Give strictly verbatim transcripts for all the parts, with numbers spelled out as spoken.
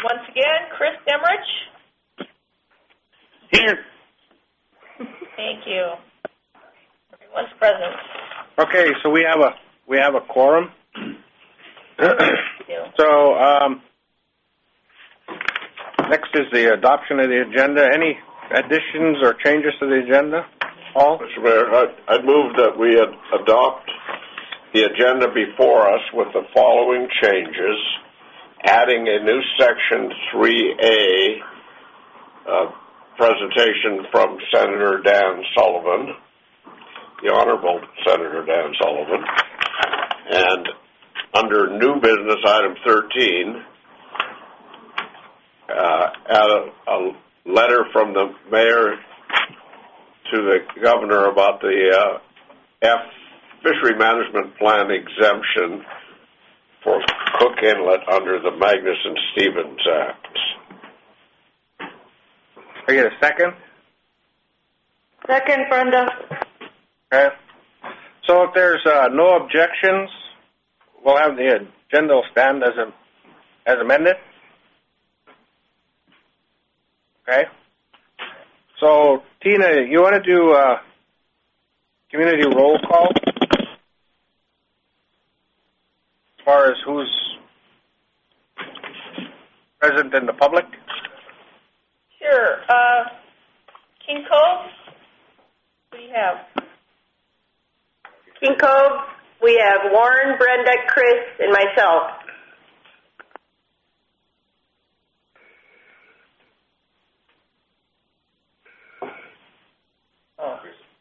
once again, Chris Demrich. Here. Thank you. Everyone's present. Okay, so we have a we have a quorum. Thank you. So um, next is the adoption of the agenda. Any additions or changes to the agenda? Paul? Mister Mayor, I'd, I'd move that we ad- adopt the agenda before us with the following changes, adding a new section three A, uh, presentation from Senator Dan Sullivan, the Honorable Senator Dan Sullivan, and under new business item thirteen, uh, add a, a letter from the mayor to the governor about the uh, F Fishery Management Plan exemption for Cook Inlet under the Magnuson-Stevens Act. I get a second? Second, Brenda. Okay. So if there's uh, no objections, we'll have the agenda will stand as a, as amended. Okay. So Tina, you want to do uh, community roll call as far as who's present in the public? Sure. Uh, King Cove, what do you have? King Cove, we have Warren, Brenda, Chris, and myself. Oh.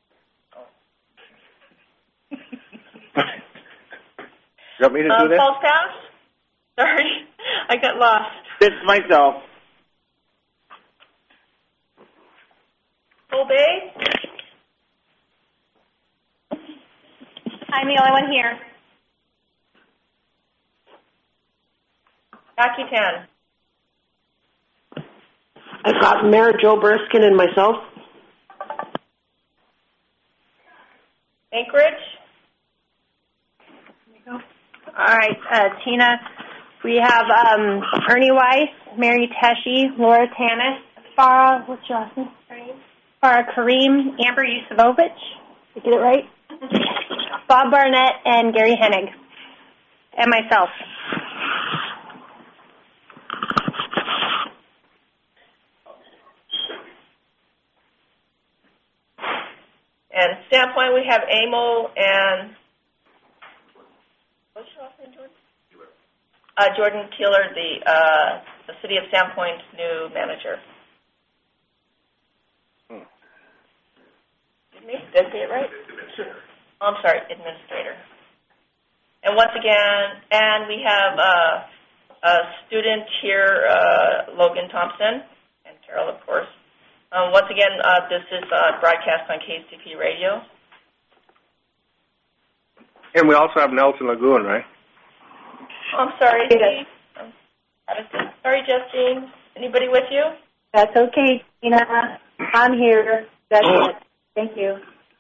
You want me to do um, this? Falls Pass? Sorry, I got lost. It's myself. Full Bay? I'm the only one here. Yakutan? I've got Mayor Joe Burskin and myself. Anchorage? All right, uh, Tina. We have um, Ernie Weiss, Mary Teshi, Laura Tanis, Farah, what's your last name? Farah Kareem, Amber Yusufovich. Did I get it right? Bob Barnett and Gary Hennig. And myself. And Sandpoint, we have Amo and what's your last name, Jordan? Uh, Jordan Keeler, the uh, the City of Sandpoint's new manager. Hmm. Did I say it right? Administrator. Oh, I'm sorry, administrator. And once again, and we have uh, a student here, uh, Logan Thompson, and Carol, of course. Um, once again, uh, this is uh, broadcast on K C P Radio. And we also have Nelson Lagoon, right? Oh, I'm sorry. Yes. Um, sorry, Justine. Anybody with you? That's okay, Tina. I'm here. That's it. Thank you.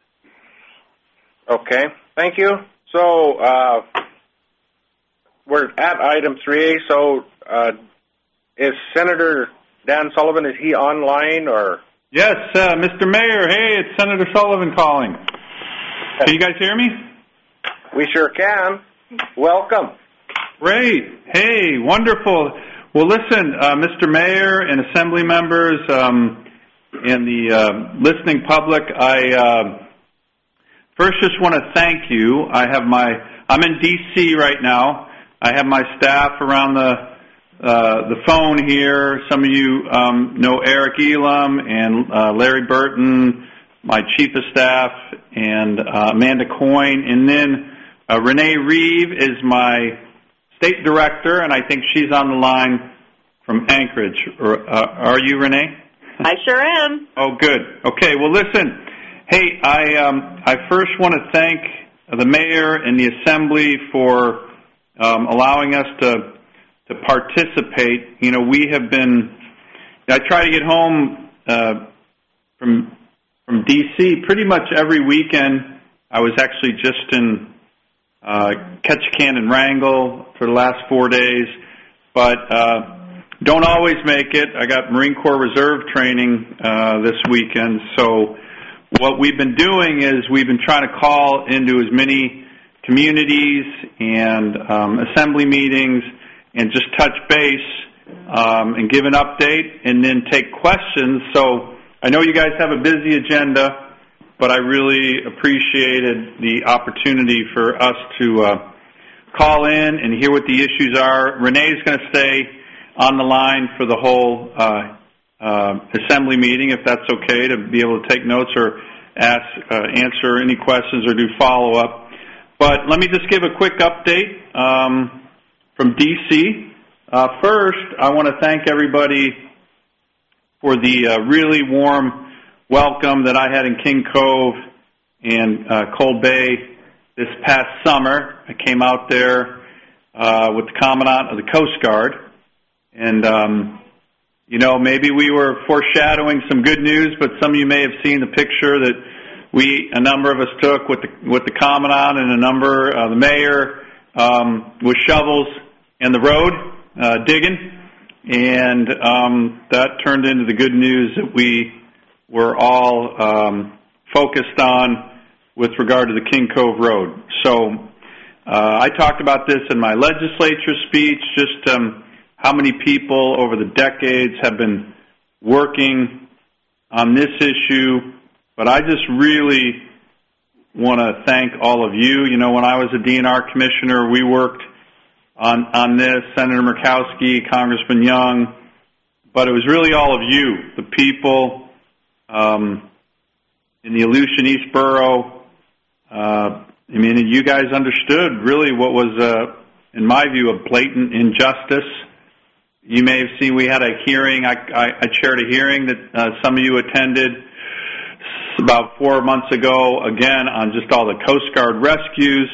Okay, thank you. So uh, we're at item three A. So uh, is Senator Dan Sullivan, is he online or? Yes, uh, Mister Mayor. Hey, it's Senator Sullivan calling. Can you guys hear me? We sure can. Welcome. Great. Hey, wonderful. Well, listen, uh, Mister Mayor and Assembly members um, and the uh, listening public, I uh, first just want to thank you. I have my, I'm in D C right now. I have my staff around the uh, the phone here. Some of you um, know Eric Elam and uh, Larry Burton, my chief of staff, and uh, Amanda Coyne, and then uh, Renee Reeve is my state director, and I think she's on the line from Anchorage. Or, uh, are you, Renee? I sure am. Oh, good. Okay, well, listen. Hey, I um, I first want to thank the mayor and the assembly for um, allowing us to to participate. You know, we have been. I try to get home uh, from from D C pretty much every weekend. I was actually just in uh, Ketchikan and Wrangell for the last four days, but uh, don't always make it. I got Marine Corps Reserve training uh, this weekend, so what we've been doing is we've been trying to call into as many communities and um, assembly meetings and just touch base um, and give an update and then take questions. So I know you guys have a busy agenda, but I really appreciated the opportunity for us to uh, call in and hear what the issues are. Renee's going to stay on the line for the whole uh, uh, assembly meeting, if that's okay, to be able to take notes or ask, uh, answer any questions or do follow-up. But let me just give a quick update um, from D C Uh, first, I want to thank everybody for the uh, really warm welcome that I had in King Cove and uh, Cold Bay this past summer. I came out there uh, with the Commandant of the Coast Guard, and, um, you know, maybe we were foreshadowing some good news, but some of you may have seen the picture that we, a number of us took with the, with the Commandant and a number, uh, the mayor, um, with shovels in the road, uh, digging, and um, that turned into the good news that we were all um, focused on with regard to the King Cove Road. So uh, I talked about this in my legislature speech, just um, how many people over the decades have been working on this issue. But I just really want to thank all of you. You know, when I was a D N R commissioner, we worked on, on this, Senator Murkowski, Congressman Young, but it was really all of you, the people um, in the Aleutian East Borough. Uh, I mean, you guys understood really what was, uh, in my view, a blatant injustice. You may have seen we had a hearing. I, I, I chaired a hearing that uh, some of you attended about four months ago, again, on just all the Coast Guard rescues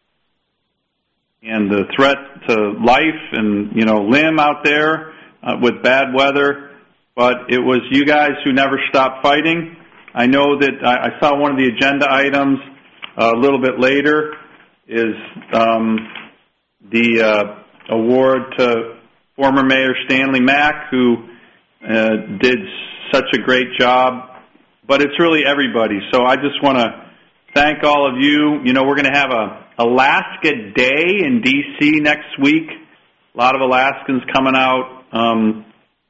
and the threat to life and, you know, limb out there uh, with bad weather. But it was you guys who never stopped fighting. I know that I, I saw one of the agenda items uh, a little bit later is um, the uh, award to former Mayor Stanley Mack, who uh, did such a great job. But it's really everybody. So I just want to thank all of you. You know, we're going to have a Alaska Day in D C next week. A lot of Alaskans coming out. Um,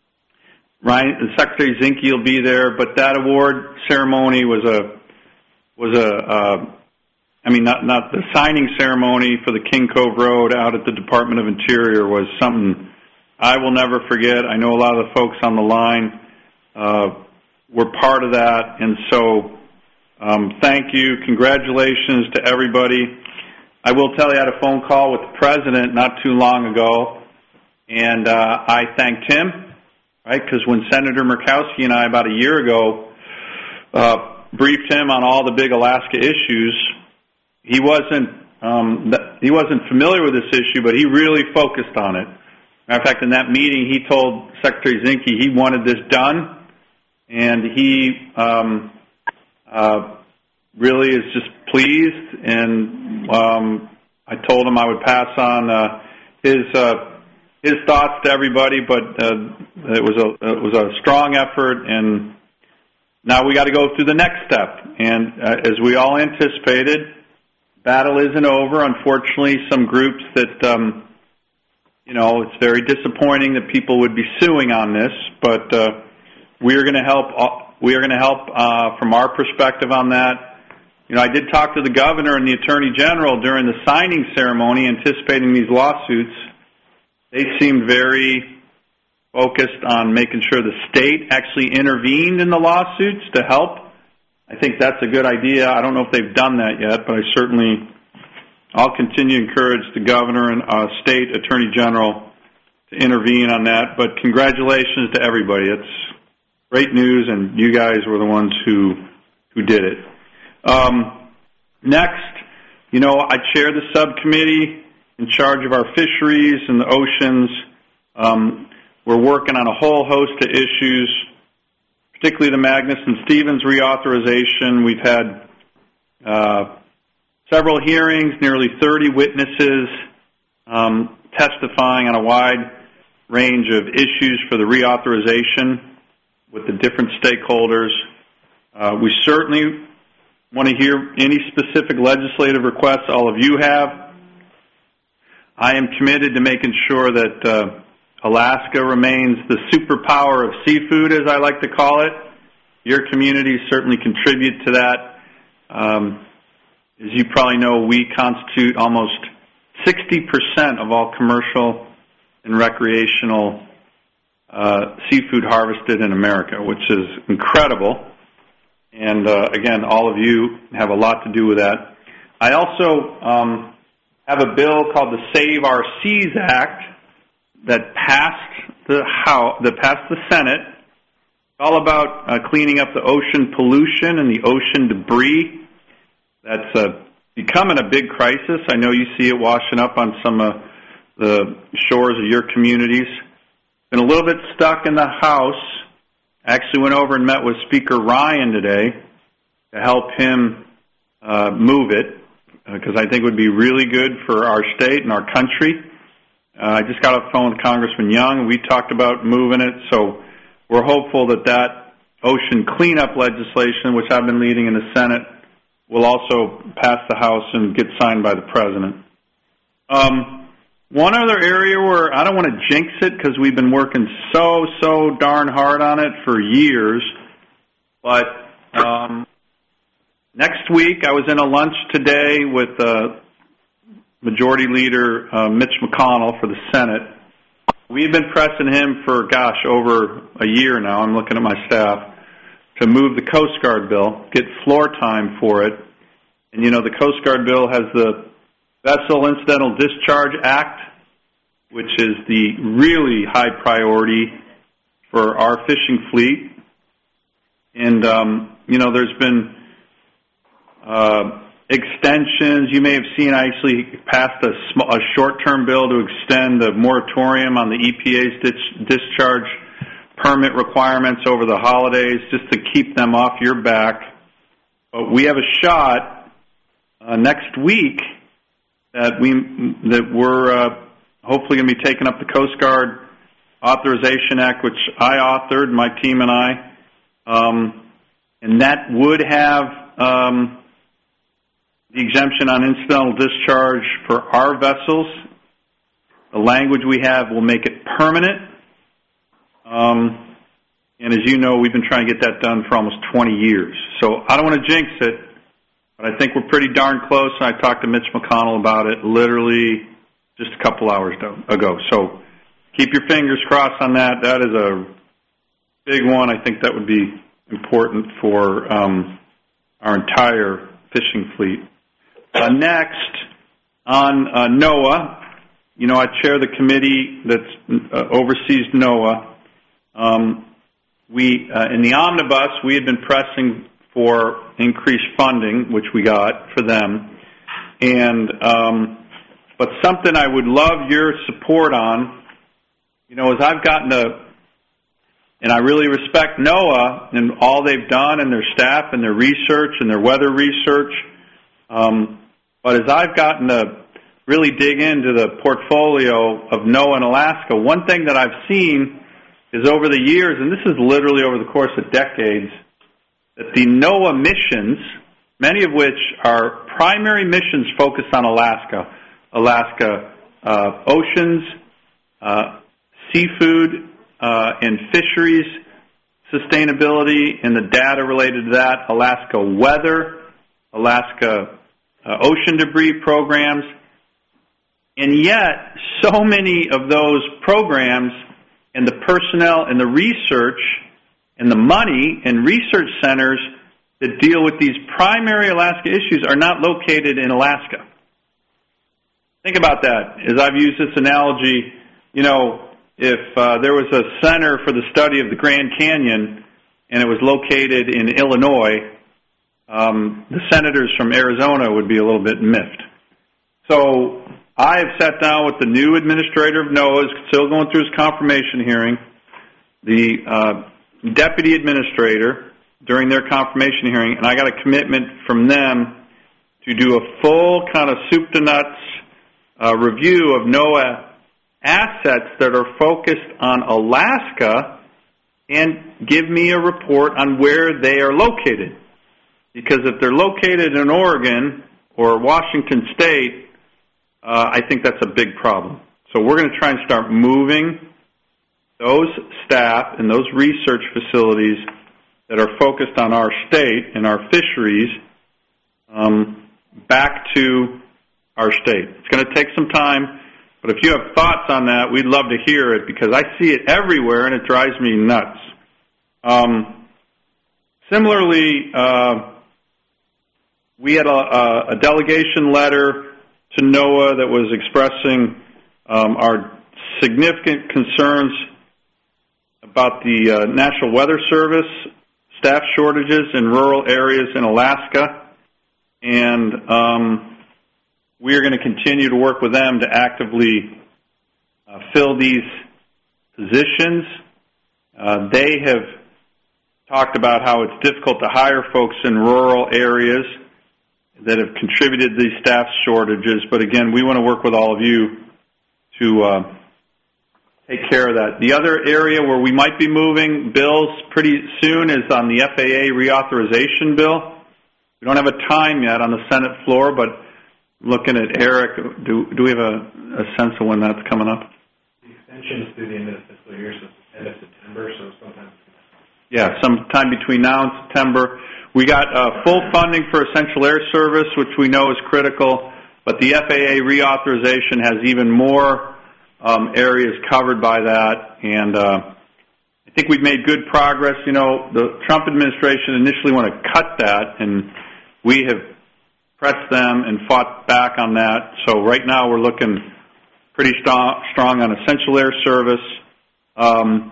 Ryan, Secretary Zinke will be there. But that award ceremony was a was a. Uh, I mean, not not the signing ceremony for the King Cove Road out at the Department of Interior was something I will never forget. I know a lot of the folks on the line Uh, we're part of that, and so um, thank you. Congratulations to everybody. I will tell you, I had a phone call with the president not too long ago, and uh, I thanked him, right, because when Senator Murkowski and I about a year ago uh, briefed him on all the big Alaska issues, he wasn't um, he wasn't familiar with this issue, but he really focused on it. Matter of fact, in that meeting, he told Secretary Zinke he wanted this done. And he um, uh, really is just pleased, and um, I told him I would pass on uh, his uh, his thoughts to everybody. But uh, it was a it was a strong effort, and now we got to go through the next step. And uh, as we all anticipated, battle isn't over. Unfortunately, some groups that um, you know it's very disappointing that people would be suing on this, but. Uh, We are going to help. We are going to help uh, from our perspective on that. You know, I did talk to the governor and the attorney general during the signing ceremony, anticipating these lawsuits. They seemed very focused on making sure the state actually intervened in the lawsuits to help. I think that's a good idea. I don't know if they've done that yet, but I certainly, I'll continue to encourage the governor and uh, state attorney general to intervene on that. But congratulations to everybody. It's great news, and you guys were the ones who who did it. Um, next, you know, I chair the subcommittee in charge of our fisheries and the oceans. Um, we're working on a whole host of issues, particularly the Magnuson-Stevens reauthorization. We've had uh, several hearings, nearly thirty witnesses um, testifying on a wide range of issues for the reauthorization with the different stakeholders. Uh, we certainly want to hear any specific legislative requests all of you have. I am committed to making sure that uh, Alaska remains the superpower of seafood, as I like to call it. Your communities certainly contribute to that. Um, as you probably know, we constitute almost sixty percent of all commercial and recreational uh, seafood harvested in America, which is incredible. And, uh, again, all of you have a lot to do with that. I also um, have a bill called the Save Our Seas Act that passed the House, that passed the Senate. It's all about uh, cleaning up the ocean pollution and the ocean debris. That's uh, becoming a big crisis. I know you see it washing up on some of the shores of your communities. Been a little bit stuck in the House. Actually went over and met with Speaker Ryan today to help him uh, move it, because uh, I think it would be really good for our state and our country. Uh, I just got off the phone with Congressman Young, and we talked about moving it, so we're hopeful that that ocean cleanup legislation, which I've been leading in the Senate, will also pass the House and get signed by the President. Um, One other area where I don't want to jinx it because we've been working so, so darn hard on it for years, but um, next week I was in a lunch today with uh, Majority Leader uh, Mitch McConnell for the Senate. We've been pressing him for, gosh, over a year now. I'm looking at my staff to move the Coast Guard bill, get floor time for it. And, you know, the Coast Guard bill has the Vessel Incidental Discharge Act, which is the really high priority for our fishing fleet. And, um, you know, there's been uh, extensions. You may have seen I actually passed a, sm- a short-term bill to extend the moratorium on the E P A's dis- discharge permit requirements over the holidays just to keep them off your back. But we have a shot uh, next week that we that we're uh, hopefully going to be taking up the Coast Guard Authorization Act, which I authored, my team and I, um, and that would have um, the exemption on incidental discharge for our vessels. The language we have will make it permanent, um, and as you know, we've been trying to get that done for almost twenty years. So I don't want to jinx it, but I think we're pretty darn close. I talked to Mitch McConnell about it literally just a couple hours ago. So keep your fingers crossed on that. That is a big one. I think that would be important for um, our entire fishing fleet. Uh, next, on uh, NOAA, you know, I chair the committee that uh, oversees NOAA. Um, we, uh, in the omnibus, we had been pressing for increased funding, which we got for them. And um, but something I would love your support on, you know, as I've gotten to, and I really respect NOAA and all they've done and their staff and their research and their weather research. Um, but as I've gotten to really dig into the portfolio of NOAA in Alaska, one thing that I've seen is over the years, and this is literally over the course of decades, that the NOAA missions, many of which are primary missions focused on Alaska, Alaska uh, oceans, uh, seafood, uh, and fisheries sustainability and the data related to that, Alaska weather, Alaska uh, ocean debris programs, and yet so many of those programs and the personnel and the research and the money and research centers that deal with these primary Alaska issues are not located in Alaska. Think about that. As I've used this analogy, you know, if uh, there was a center for the study of the Grand Canyon and it was located in Illinois, um, the senators from Arizona would be a little bit miffed. So I have sat down with the new administrator of NOAA, who's still going through his confirmation hearing, the uh, deputy administrator during their confirmation hearing, and I got a commitment from them to do a full kind of soup to nuts uh, review of NOAA assets that are focused on Alaska and give me a report on where they are located. Because if they're located in Oregon or Washington State, uh, I think that's a big problem. So we're going to try and start moving those staff and those research facilities that are focused on our state and our fisheries um, back to our state. It's going to take some time, but if you have thoughts on that, we'd love to hear it because I see it everywhere and it drives me nuts. Um, similarly, uh, we had a, a delegation letter to NOAA that was expressing um, our significant concerns about the uh, National Weather Service staff shortages in rural areas in Alaska, and um, we are going to continue to work with them to actively uh, fill these positions. Uh, they have talked about how it's difficult to hire folks in rural areas that have contributed to these staff shortages, but again, we want to work with all of you to uh, take care of that. The other area where we might be moving bills pretty soon is on the F A A reauthorization bill. We don't have a time yet on the Senate floor, but looking at Eric, do, do we have a, a sense of when that's coming up? The extension is through the end of the fiscal year, so it's end of September, so sometime. Yeah, sometime between now and September. We got uh, full funding for Essential Air Service, which we know is critical, but the F A A reauthorization has even more um, areas covered by that, and uh, I think we've made good progress. You know, the Trump administration initially wanted to cut that, and we have pressed them and fought back on that. So right now we're looking pretty strong, strong on Essential Air Service. Um,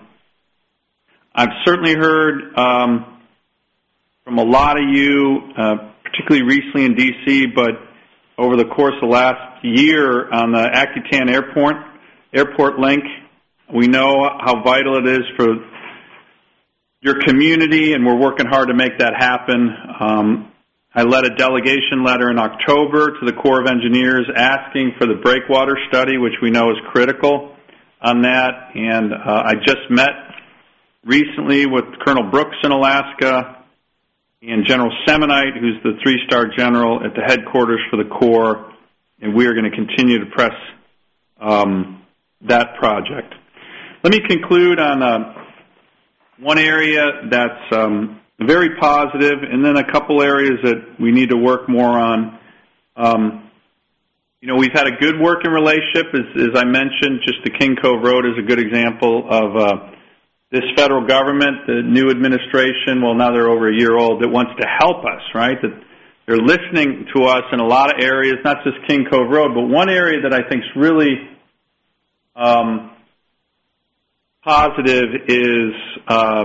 I've certainly heard um, from a lot of you, uh, particularly recently in D C, but over the course of the last year on the Accutane Airport, airport link, we know how vital it is for your community, and we're working hard to make that happen. Um, I led a delegation letter in October to the Corps of Engineers asking for the breakwater study, which we know is critical on that, and uh, I just met recently with Colonel Brooks in Alaska and General Semonite, who's the three-star general at the headquarters for the Corps, and we are going to continue to press um, that project. Let me conclude on uh, one area that's um, very positive, and then a couple areas that we need to work more on. Um, you know, we've had a good working relationship, as, as I mentioned. Just the King Cove Road is a good example of uh, this federal government, the new administration, well, now they're over a year old, that wants to help us, right? That they're listening to us in a lot of areas, not just King Cove Road, but one area that I think is really um, positive is uh,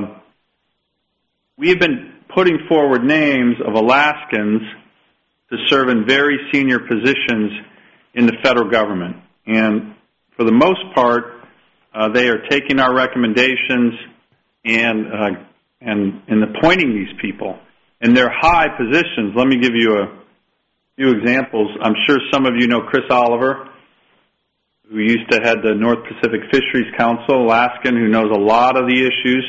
we have been putting forward names of Alaskans to serve in very senior positions in the federal government. And for the most part, Uh, they are taking our recommendations and uh, and and appointing these people, and they're high positions. Let me give you a few examples. I'm sure some of you know Chris Oliver, who used to head the North Pacific Fisheries Council, Alaskan, who knows a lot of the issues.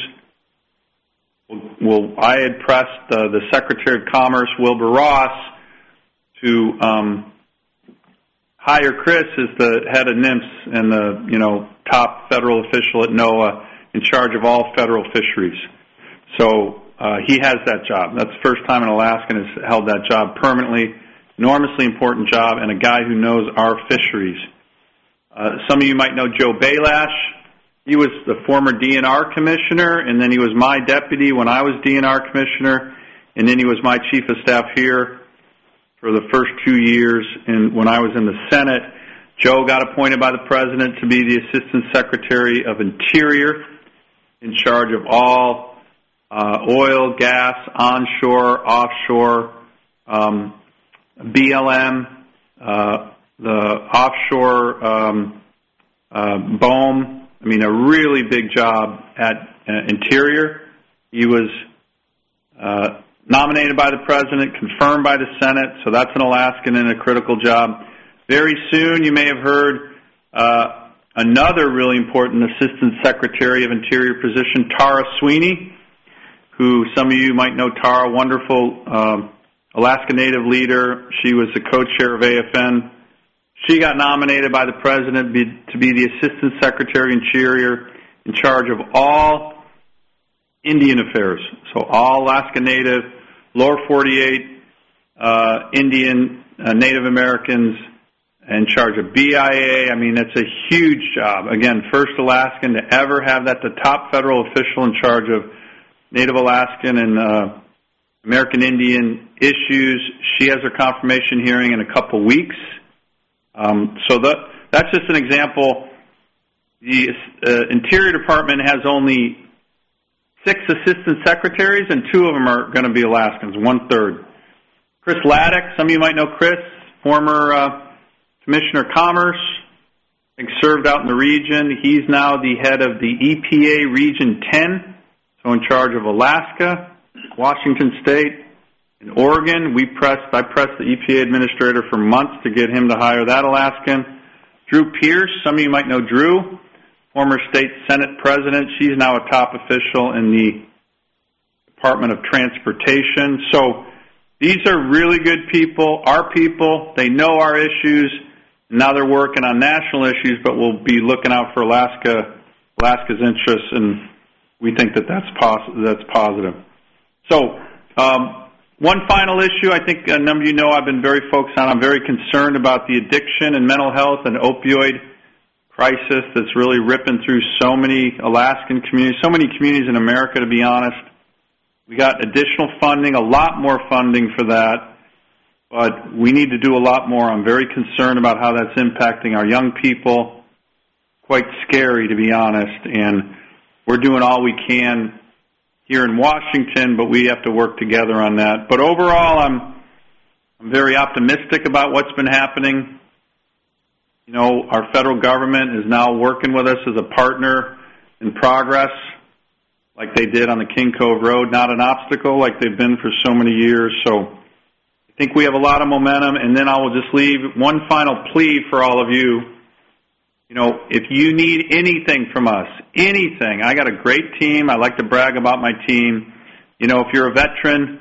Well, I had pressed uh, the Secretary of Commerce, Wilbur Ross, to um, hire Chris as the head of NIMS and the you know. top federal official at NOAA in charge of all federal fisheries. So uh, he has that job. That's the first time an Alaskan has held that job permanently. Enormously important job, and a guy who knows our fisheries. Uh, some of you might know Joe Bailash. He was the former D N R commissioner, and then he was my deputy when I was D N R commissioner, and then he was my chief of staff here for the first two years and when I was in the Senate. Joe got appointed by the President to be the Assistant Secretary of Interior in charge of all uh, oil, gas, onshore, offshore, um, B L M, uh, the offshore um, uh, B O E M. I mean, a really big job at uh, Interior. He was uh, nominated by the President, confirmed by the Senate, so that's an Alaskan and a critical job. Very soon, you may have heard uh, another really important Assistant Secretary of Interior position, Tara Sweeney, who some of you might know Tara, wonderful um, Alaska Native leader. She was the co-chair of A F N. She got nominated by the President be, to be the Assistant Secretary of Interior in charge of all Indian affairs. So all Alaska Native, Lower forty-eight, uh, Indian, uh, Native Americans, in charge of B I A. I mean, that's a huge job. Again, first Alaskan to ever have that, the top federal official in charge of Native Alaskan and uh, American Indian issues. She has her confirmation hearing in a couple weeks. Um, so that, that's just an example. The uh, Interior Department has only six assistant secretaries, and two of them are going to be Alaskans, one-third. Chris Laddick, some of you might know Chris, former uh, Commissioner of Commerce, I think served out in the region. He's now the head of the E P A Region ten, so in charge of Alaska, Washington State, and Oregon. We pressed, I pressed the E P A administrator for months to get him to hire that Alaskan. Drew Pierce, some of you might know Drew, former state Senate president. She's now a top official in the Department of Transportation. So these are really good people, our people. They know our issues. Now they're working on national issues, but we'll be looking out for Alaska, Alaska's interests, and we think that that's, pos- that's positive. So um, one final issue I think a number of you know I've been very focused on. I'm very concerned about the addiction and mental health and opioid crisis that's really ripping through so many Alaskan communities, so many communities in America, to be honest. We got additional funding, a lot more funding for that, but we need to do a lot more. I'm very concerned about how that's impacting our young people. Quite scary, to be honest, and we're doing all we can here in Washington, but we have to work together on that. But overall, I'm I'm very optimistic about what's been happening. You know, our federal government is now working with us as a partner in progress, like they did on the King Cove Road, not an obstacle like they've been for so many years. So I think we have a lot of momentum, and then I will just leave one final plea for all of you. You know, if you need anything from us, anything, I got a great team. I like to brag about my team. You know, if you're a veteran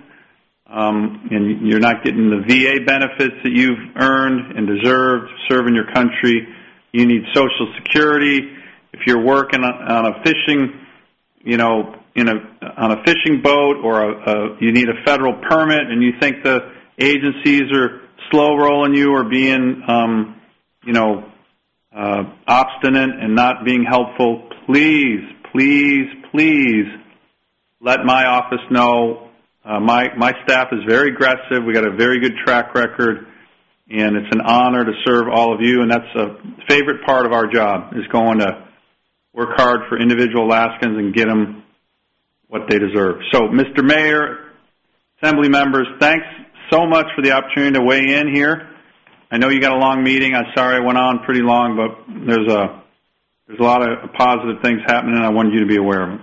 um, and you're not getting the V A benefits that you've earned and deserved serving your country, you need Social Security. If you're working on, on a fishing, you know, in a on a fishing boat, or a, a, you need a federal permit, and you think the agencies are slow rolling you or being, um, you know, Uh, obstinate and not being helpful, please, please, please let my office know. Uh, my my staff is very aggressive. We got a very good track record, and it's an honor to serve all of you. And that's a favorite part of our job, is going to work hard for individual Alaskans and get them what they deserve. So, Mister Mayor, Assembly members, thanks so much for the opportunity to weigh in here. I know you got a long meeting. I'm sorry I went on pretty long, but there's a there's a lot of positive things happening, and I wanted you to be aware of them.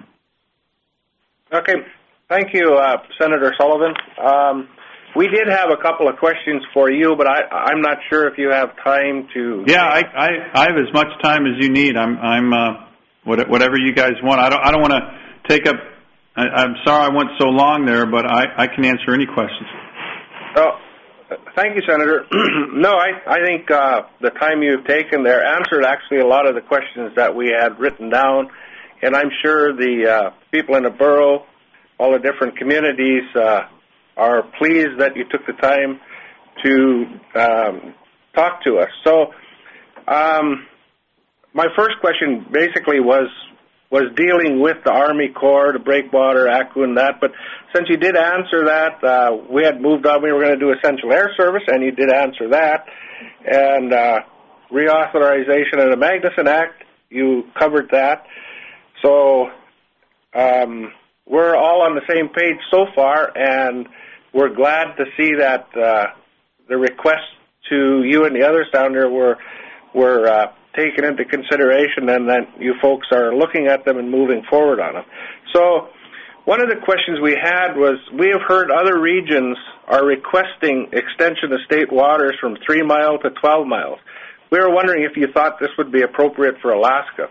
Okay. Thank you, uh, Senator Sullivan. Um, we did have a couple of questions for you, but I, I'm not sure if you have time to. Yeah, I, I, I have as much time as you need. I'm I'm uh, whatever you guys want. I don't I don't want to take up. I, I'm sorry I went so long there, but I, I can answer any questions. Oh. Thank you, Senator. No, I, I think uh, the time you've taken there answered actually a lot of the questions that we had written down, and I'm sure the uh, people in the borough, all the different communities, uh, are pleased that you took the time to um, talk to us. So um, my first question basically was was dealing with the Army Corps, the breakwater, A C U, and that. But since you did answer that, uh, we had moved on. We were going to do Essential Air Service, and you did answer that. And uh, reauthorization of the Magnuson Act, you covered that. So um, we're all on the same page so far, and we're glad to see that uh, the requests to you and the others down there were were uh, taken into consideration, and that you folks are looking at them and moving forward on them. So one of the questions we had was, we have heard other regions are requesting extension of state waters from three mile to twelve miles. we were wondering if you thought this would be appropriate for Alaska.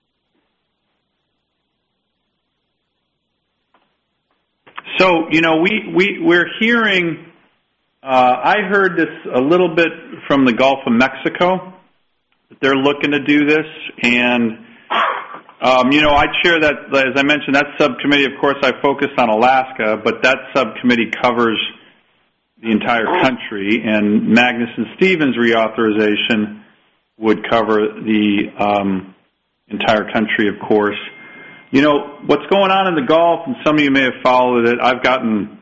So, you know, we, we, we're hearing, uh, I heard this a little bit from the Gulf of Mexico, that they're looking to do this, and, um, you know, I chair that, as I mentioned, that subcommittee. Of course, I focus on Alaska, but that subcommittee covers the entire country, and Magnuson-Stevens reauthorization would cover the um, entire country, of course. You know, what's going on in the Gulf, and some of you may have followed it, I've gotten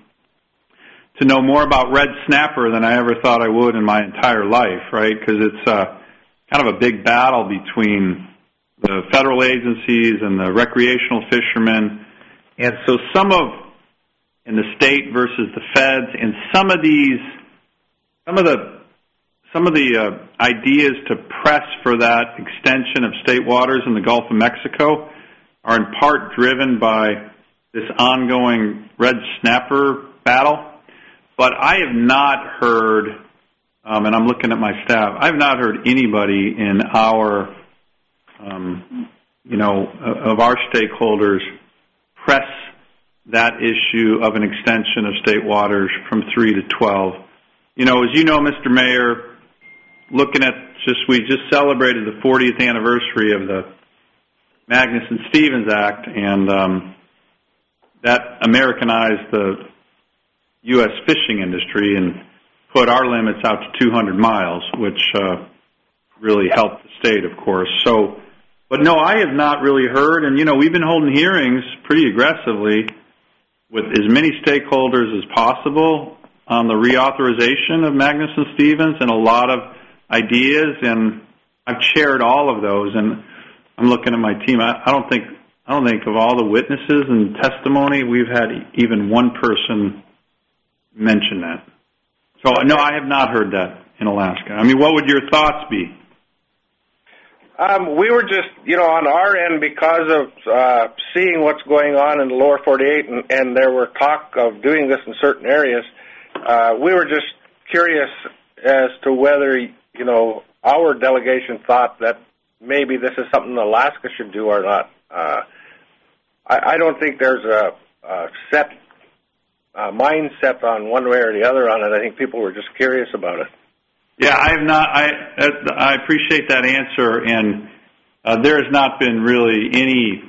to know more about red snapper than I ever thought I would in my entire life, right? Because it's uh, kind of a big battle between the federal agencies and the recreational fishermen. And so some of, in the state versus the feds, and some of these, some of the, some of the uh, ideas to press for that extension of state waters in the Gulf of Mexico are in part driven by this ongoing red snapper battle. But I have not heard, um, and I'm looking at my staff, I have not heard anybody in our, um, you know, of our stakeholders press that issue of an extension of state waters from three to twelve. You know, as you know, Mister Mayor, looking at just, we just celebrated the fortieth anniversary of the Magnuson-Stevens Act, and um, that Americanized the U S fishing industry and put our limits out to two hundred miles, which uh, really helped the state, of course. So, but no, I have not really heard, and you know, we've been holding hearings pretty aggressively with as many stakeholders as possible on the reauthorization of Magnuson-Stevens, and a lot of ideas, and I've chaired all of those, and I'm looking at my team. I, I don't think I don't think of all the witnesses and testimony, we've had even one person mention that. So, no, I have not heard that in Alaska. I mean, what would your thoughts be? Um, we were just, you know, on our end, because of uh, seeing what's going on in the lower forty-eight, and, and there were talk of doing this in certain areas, uh, we were just curious as to whether, you know, our delegation thought that maybe this is something Alaska should do or not. Uh, I, I don't think there's a, a set uh, mindset on one way or the other on it. I think people were just curious about it. Yeah, I have not. I I appreciate that answer, and uh, there has not been really any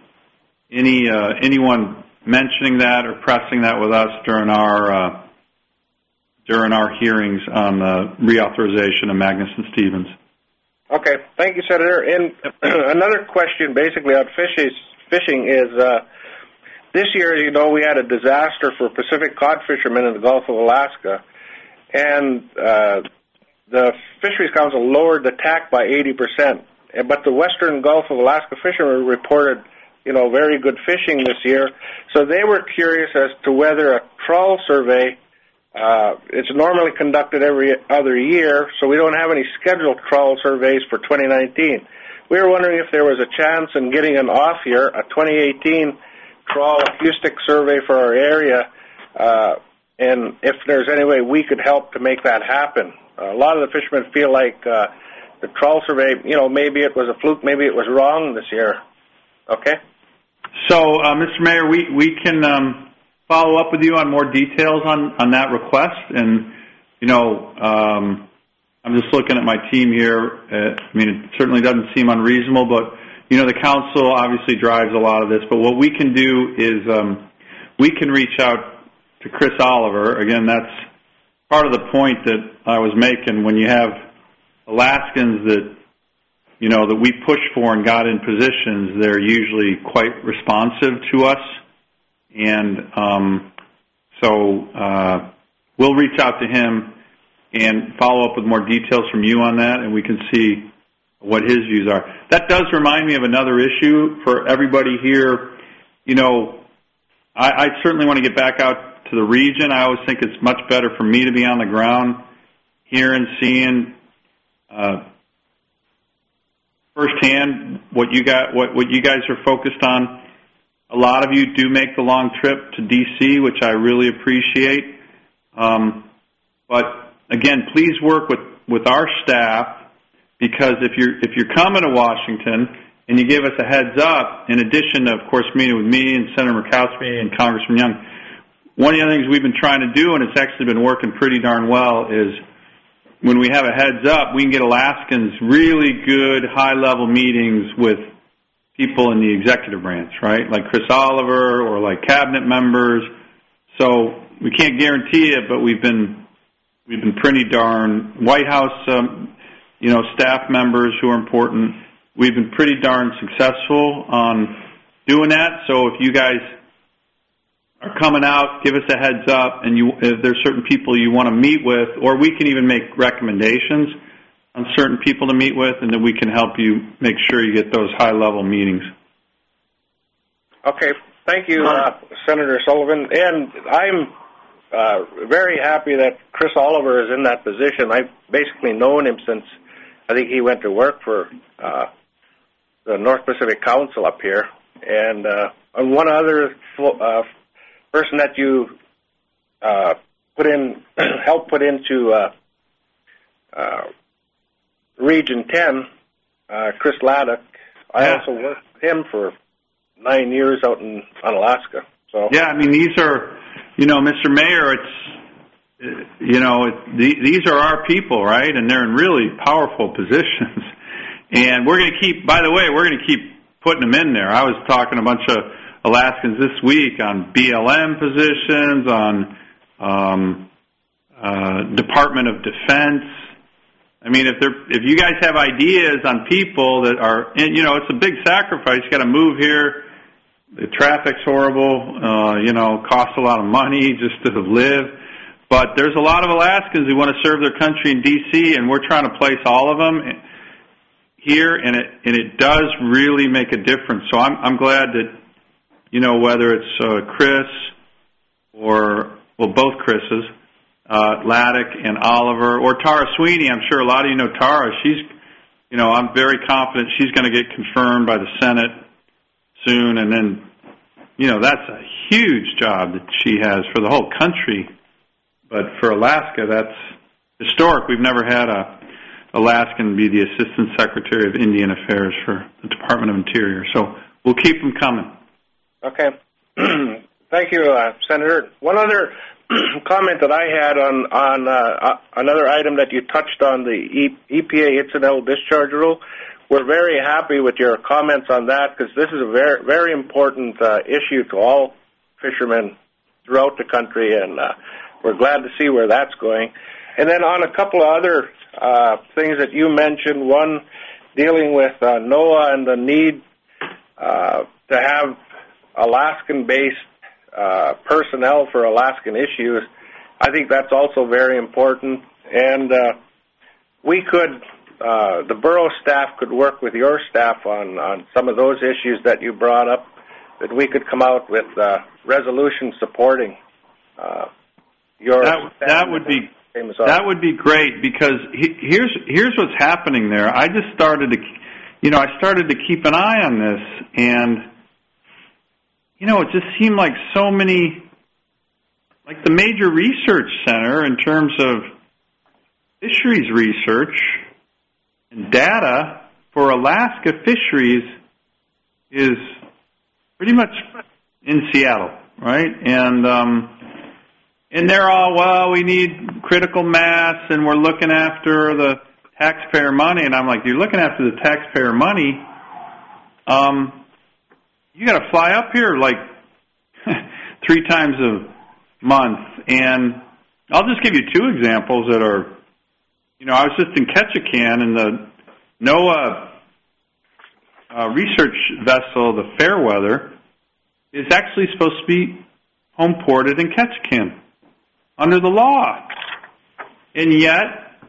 any uh, anyone mentioning that or pressing that with us during our uh, during our hearings on the reauthorization of Magnuson-Stevens. Okay, thank you, Senator. And another question, basically on fishes, fishing, is uh, this year, as you know, we had a disaster for Pacific cod fishermen in the Gulf of Alaska, and uh, the Fisheries Council lowered the T A C by eighty percent. But the Western Gulf of Alaska fishermen reported, you know, very good fishing this year. So they were curious as to whether a trawl survey, uh, it's normally conducted every other year, so we don't have any scheduled trawl surveys for twenty nineteen. We were wondering if there was a chance in getting an off year, a twenty eighteen trawl acoustic survey for our area, uh, and if there's any way we could help to make that happen. Uh, a lot of the fishermen feel like uh, the trawl survey, you know, maybe it was a fluke, maybe it was wrong this year. Okay? So, uh, Mister Mayor, we, we can um, follow up with you on more details on, on that request. And, you know, um, I'm just looking at my team here. Uh, I mean, it certainly doesn't seem unreasonable, but, you know, the council obviously drives a lot of this. But what we can do is um, we can reach out to Chris Oliver. Again, that's part of the point that I was making. When you have Alaskans that, you know, that we push for and got in positions, they're usually quite responsive to us. And um, so uh, we'll reach out to him and follow up with more details from you on that, and we can see what his views are. That does remind me of another issue for everybody here. You know, I, I certainly want to get back out to the region. I always think it's much better for me to be on the ground, hearing, seeing uh, firsthand what you got, what, what you guys are focused on. A lot of you do make the long trip to D C, which I really appreciate. Um, but again, please work with, with our staff, because if you're if you're coming to Washington and you give us a heads up, in addition to, of course, meeting with me and Senator Murkowski and Congressman Young, one of the other things we've been trying to do, and it's actually been working pretty darn well, is when we have a heads up, we can get Alaskans really good high-level meetings with people in the executive branch, right, like Chris Oliver or like cabinet members. So we can't guarantee it, but we've been we've been pretty darn White House, um, you know, staff members who are important. We've been pretty darn successful on doing that. So if you guys are coming out, give us a heads up, and you, if there's certain people you want to meet with, or we can even make recommendations on certain people to meet with, and then we can help you make sure you get those high-level meetings. Okay. Thank you, uh, Senator Sullivan. And I'm uh, very happy that Chris Oliver is in that position. I've basically known him since I think he went to work for uh, the North Pacific Council up here. And uh, one other uh, person that you uh, put in, helped put into uh, uh, Region ten, uh, Chris Laddock, I yeah. also worked with him for nine years out in on Alaska. So yeah, I mean, these are, you know, Mister Mayor, it's, you know, it, the, these are our people, right? And they're in really powerful positions. And we're going to keep, by the way, we're going to keep putting them in there. I was talking to a bunch of Alaskans this week on B L M positions, on um, uh, Department of Defense. I mean, if they're, if you guys have ideas on people that are, and, you know, it's a big sacrifice. You got to move here. The traffic's horrible. Uh, you know, costs a lot of money just to live. But there's a lot of Alaskans who want to serve their country in D C, and we're trying to place all of them here, and it and it does really make a difference. So I'm I'm glad that, you know, whether it's uh, Chris or well both Chris's. Uh, Laddock and Oliver, or Tara Sweeney. I'm sure a lot of you know Tara. She's, you know, I'm very confident she's going to get confirmed by the Senate soon, and then, you know, that's a huge job that she has for the whole country. But for Alaska, that's historic. We've never had a Alaskan be the Assistant Secretary of Indian Affairs for the Department of Interior. So we'll keep them coming. Okay. Thank you, uh, Senator. One other comment that I had on on uh, another item that you touched on, the E P A incidental discharge rule. We're very happy with your comments on that, because this is a very very important uh, issue to all fishermen throughout the country, and uh, we're glad to see where that's going. And then on a couple of other uh, things that you mentioned, one dealing with uh, NOAA and the need uh, to have Alaskan-based Uh, personnel for Alaskan issues. I think that's also very important. And uh, we could, uh, the borough staff could work with your staff on, on some of those issues that you brought up, that we could come out with uh, resolution supporting uh, your that, that would be that would be great, because he, here's here's what's happening there. I just started to, you know, I started to keep an eye on this, and you know, it just seemed like so many, like the major research center in terms of fisheries research and data for Alaska fisheries is pretty much in Seattle, right? And um, and they're all, well, we need critical mass, and we're looking after the taxpayer money. And I'm like, you're looking after the taxpayer money. Um. You got to fly up here like three times a month. And I'll just give you two examples that are, you know, I was just in Ketchikan, and the NOAA uh, research vessel, the Fairweather, is actually supposed to be home ported in Ketchikan under the law. And yet,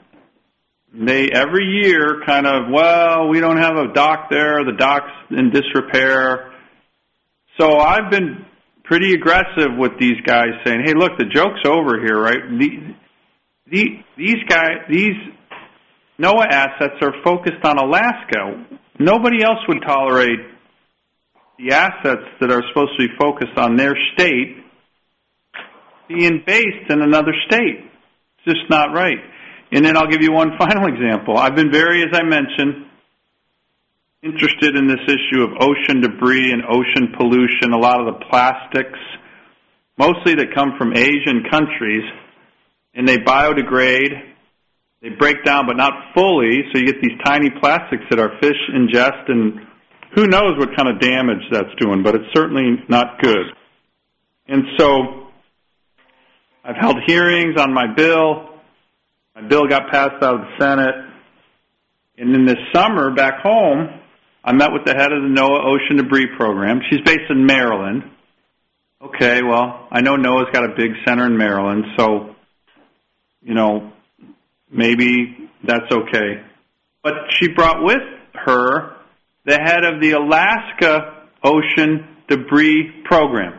they every year kind of, well, we don't have a dock there, the dock's in disrepair. So I've been pretty aggressive with these guys, saying, "Hey, look, the joke's over here, right? The, the, these guys, these NOAA assets are focused on Alaska. Nobody else would tolerate the assets that are supposed to be focused on their state being based in another state. It's just not right." And then I'll give you one final example. I've been very, as I mentioned, interested in this issue of ocean debris and ocean pollution, a lot of the plastics, mostly that come from Asian countries, and they biodegrade, they break down, but not fully, so you get these tiny plastics that our fish ingest, and who knows what kind of damage that's doing, but it's certainly not good. And so I've held hearings on my bill. My bill got passed out of the Senate. And then this summer, back home, I met with the head of the NOAA Ocean Debris Program. She's based in Maryland. Okay, well, I know NOAA's got a big center in Maryland, so, you know, maybe that's okay. But she brought with her the head of the Alaska Ocean Debris Program.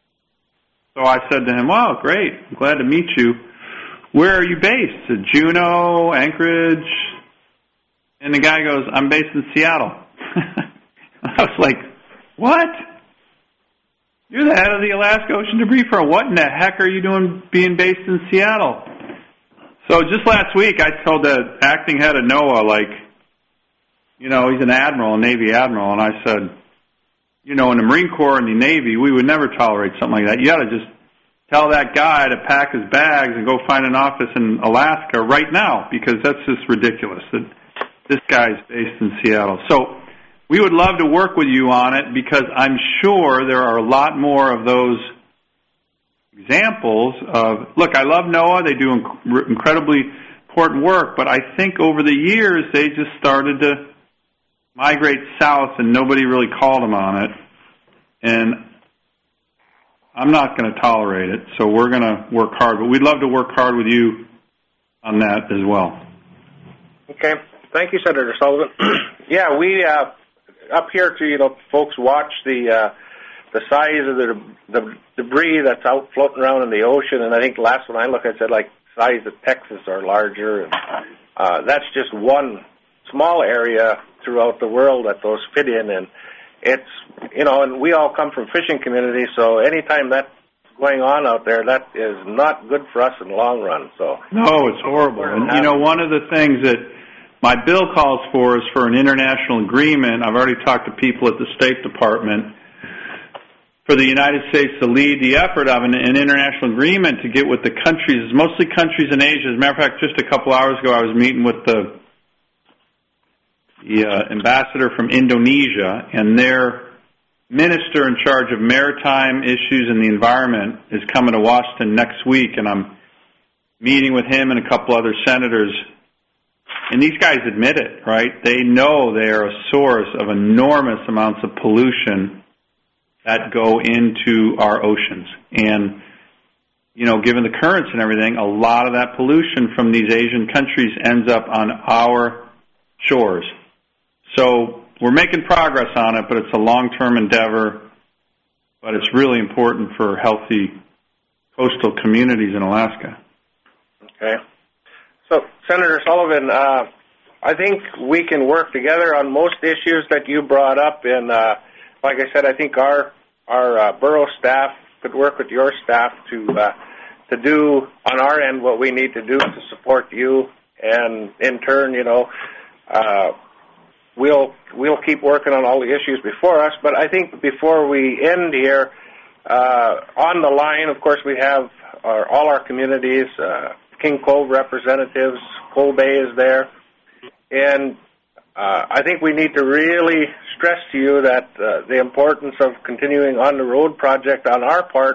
So I said to him, wow, great, I'm glad to meet you. Where are you based? At Juneau, Anchorage? And the guy goes, I'm based in Seattle. I was like, what? You're the head of the Alaska Ocean Debris Program. What in the heck are you doing being based in Seattle? So just last week I told the acting head of NOAA, like, you know, he's an admiral, a Navy admiral, and I said, you know, in the Marine Corps and the Navy, we would never tolerate something like that. You got to just tell that guy to pack his bags and go find an office in Alaska right now, because that's just ridiculous that this guy's based in Seattle. So we would love to work with you on it, because I'm sure there are a lot more of those examples of, look, I love NOAA. They do inc- incredibly important work, but I think over the years they just started to migrate south and nobody really called them on it. And I'm not going to tolerate it, so we're going to work hard. But we'd love to work hard with you on that as well. Okay. Thank you, Senator Sullivan. yeah, we uh, up here to, you know, folks watch the uh, the size of the, the debris that's out floating around in the ocean, and I think the last one I looked at said, like, size of Texas or larger. And uh, that's just one small area throughout the world that those fit in, and it's, you know, and we all come from fishing communities, so anytime that's going on out there, that is not good for us in the long run. So no, it's horrible. And, you know, one of the things that my bill calls for is for an international agreement. I've already talked to people at the State Department for the United States to lead the effort of an, an international agreement to get with the countries, mostly countries in Asia. As a matter of fact, just a couple hours ago, I was meeting with the the uh, ambassador from Indonesia, and their minister in charge of maritime issues and the environment is coming to Washington next week, and I'm meeting with him and a couple other senators. And these guys admit it, right? They know they are a source of enormous amounts of pollution that go into our oceans. And, you know, given the currents and everything, a lot of that pollution from these Asian countries ends up on our shores. So we're making progress on it, but it's a long-term endeavor. But it's really important for healthy coastal communities in Alaska. Okay. So, Senator Sullivan, uh, I think we can work together on most issues that you brought up. And uh, like I said, I think our our uh, borough staff could work with your staff to uh, to do on our end what we need to do to support you. And in turn, you know, uh, we'll we'll keep working on all the issues before us. But I think before we end here, uh, on the line, of course, we have our, all our communities. Uh, King Cove representatives, Coal Bay is there, and uh, I think we need to really stress to you that uh, the importance of continuing on the road project on our part,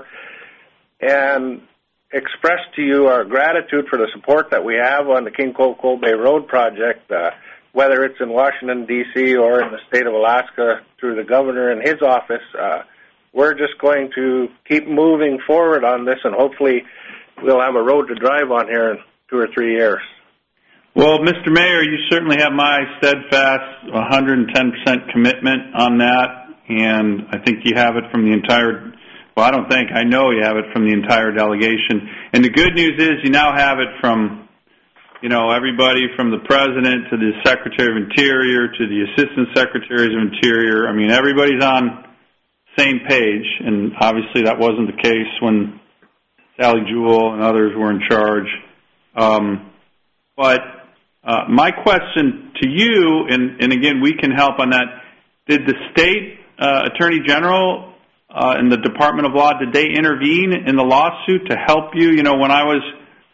and express to you our gratitude for the support that we have on the King Cove Coal Bay Road project, uh, whether it's in Washington, D C or in the state of Alaska through the governor and his office. Uh, we're just going to keep moving forward on this, and hopefully we'll have a road to drive on here in two or three years. Well, Mister Mayor, you certainly have my steadfast one hundred ten percent commitment on that, and I think you have it from the entire, well, I don't think, I know you have it from the entire delegation. And the good news is you now have it from, you know, everybody from the President to the Secretary of Interior to the Assistant Secretaries of Interior. I mean, everybody's on the same page, and obviously that wasn't the case when Sally Jewell and others were in charge. Um, But uh, my question to you, and, and again, we can help on that, did the state uh, attorney general uh, and the Department of Law, did they intervene in the lawsuit to help you? You know, when I was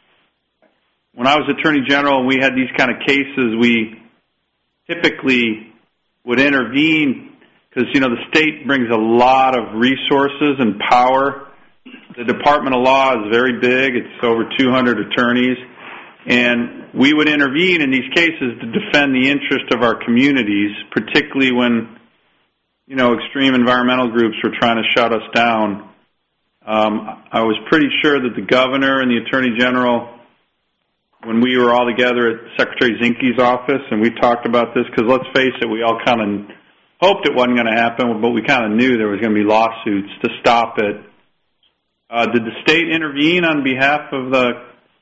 when I was attorney general and we had these kind of cases, we typically would intervene because, you know, the state brings a lot of resources and power. The Department of Law is very big. It's over two hundred attorneys. And we would intervene in these cases to defend the interest of our communities, particularly when, you know, extreme environmental groups were trying to shut us down. Um, I was pretty sure that the governor and the attorney general, when we were all together at Secretary Zinke's office, and we talked about this, because let's face it, we all kind of hoped it wasn't going to happen, but we kind of knew there was going to be lawsuits to stop it. Uh, did the state intervene on behalf of the,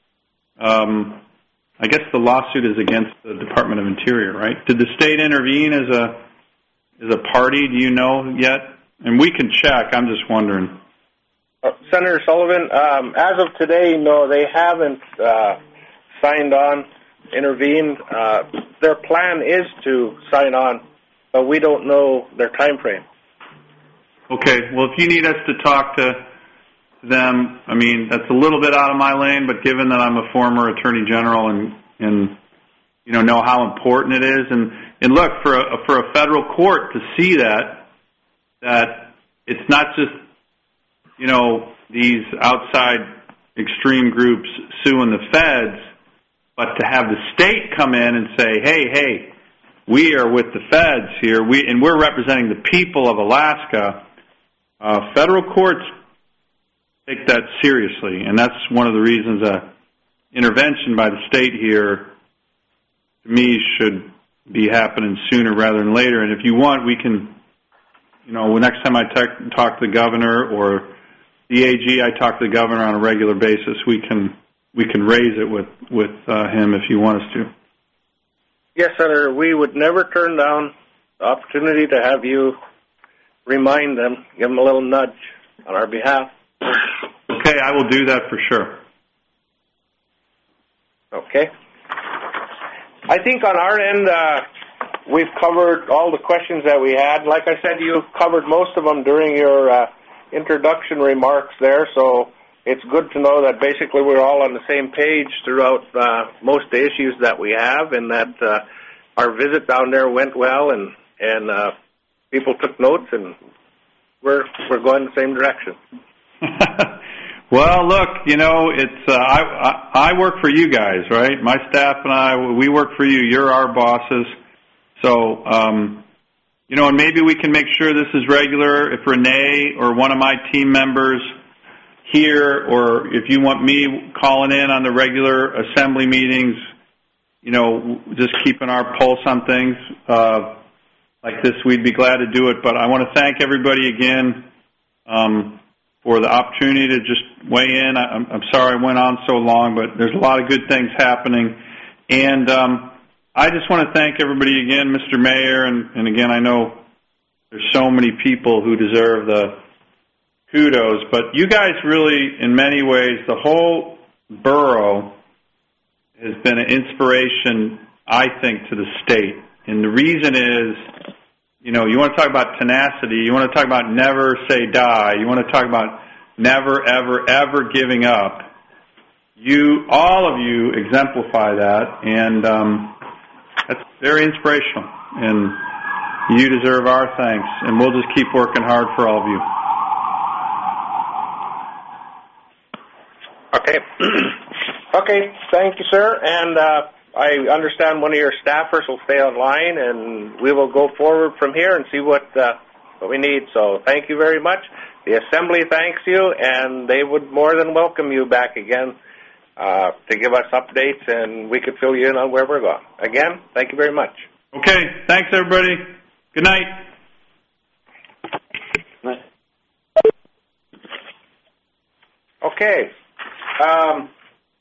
um, I guess the lawsuit is against the Department of Interior, right? Did the state intervene as a as a party? Do you know yet? And we can check. I'm just wondering. Uh, Senator Sullivan, um, as of today, no, they haven't uh, signed on, intervened. Uh, their plan is to sign on, but we don't know their time frame. Okay. Well, if you need us to talk to them, I mean, that's a little bit out of my lane, but given that I'm a former attorney general and, and you know, know how important it is, and, and look, for a, for a federal court to see that, that it's not just, you know, these outside extreme groups suing the feds, but to have the state come in and say, hey, hey, we are with the feds here, we and we're representing the people of Alaska. Uh, federal courts take that seriously, and that's one of the reasons uh, intervention by the state here, to me, should be happening sooner rather than later. And if you want, we can, you know, next time I te- talk to the governor or the A G, I talk to the governor on a regular basis. We can we can raise it with with uh, him if you want us to. Yes, Senator. We would never turn down the opportunity to have you remind them, give them a little nudge on our behalf. Okay, I will do that for sure. Okay. I think on our end, uh, we've covered all the questions that we had. Like I said, you've covered most of them during your uh, introduction remarks there, so it's good to know that basically we're all on the same page throughout uh, most of the issues that we have, and that uh, our visit down there went well, and, and uh, people took notes, and we're, we're going the same direction. Well, look, you know, it's uh, I, I I work for you guys, right? My staff and I, we work for you. You're our bosses. So, um, you know, and maybe we can make sure this is regular. If Renee or one of my team members here, or if you want me calling in on the regular assembly meetings, you know, just keeping our pulse on things uh, like this, we'd be glad to do it. But I want to thank everybody again. Um, for the opportunity to just weigh in. I'm, I'm sorry I went on so long, but there's a lot of good things happening. And um, I just want to thank everybody again, Mister Mayor, and, and again, I know there's so many people who deserve the kudos, but you guys really, in many ways, the whole borough has been an inspiration, I think, to the state. And the reason is, you know, you want to talk about tenacity. You want to talk about never say die. You want to talk about never, ever, ever giving up. You, all of you, exemplify that, and um, that's very inspirational. And you deserve our thanks, and we'll just keep working hard for all of you. Okay. Okay. Thank you, sir. And uh, I understand one of your staffers will stay online, and we will go forward from here and see what uh, what we need. So thank you very much. The Assembly thanks you, and they would more than welcome you back again uh, to give us updates, and we could fill you in on where we're going. Again, thank you very much. Okay. Thanks, everybody. Good night. Okay. Um,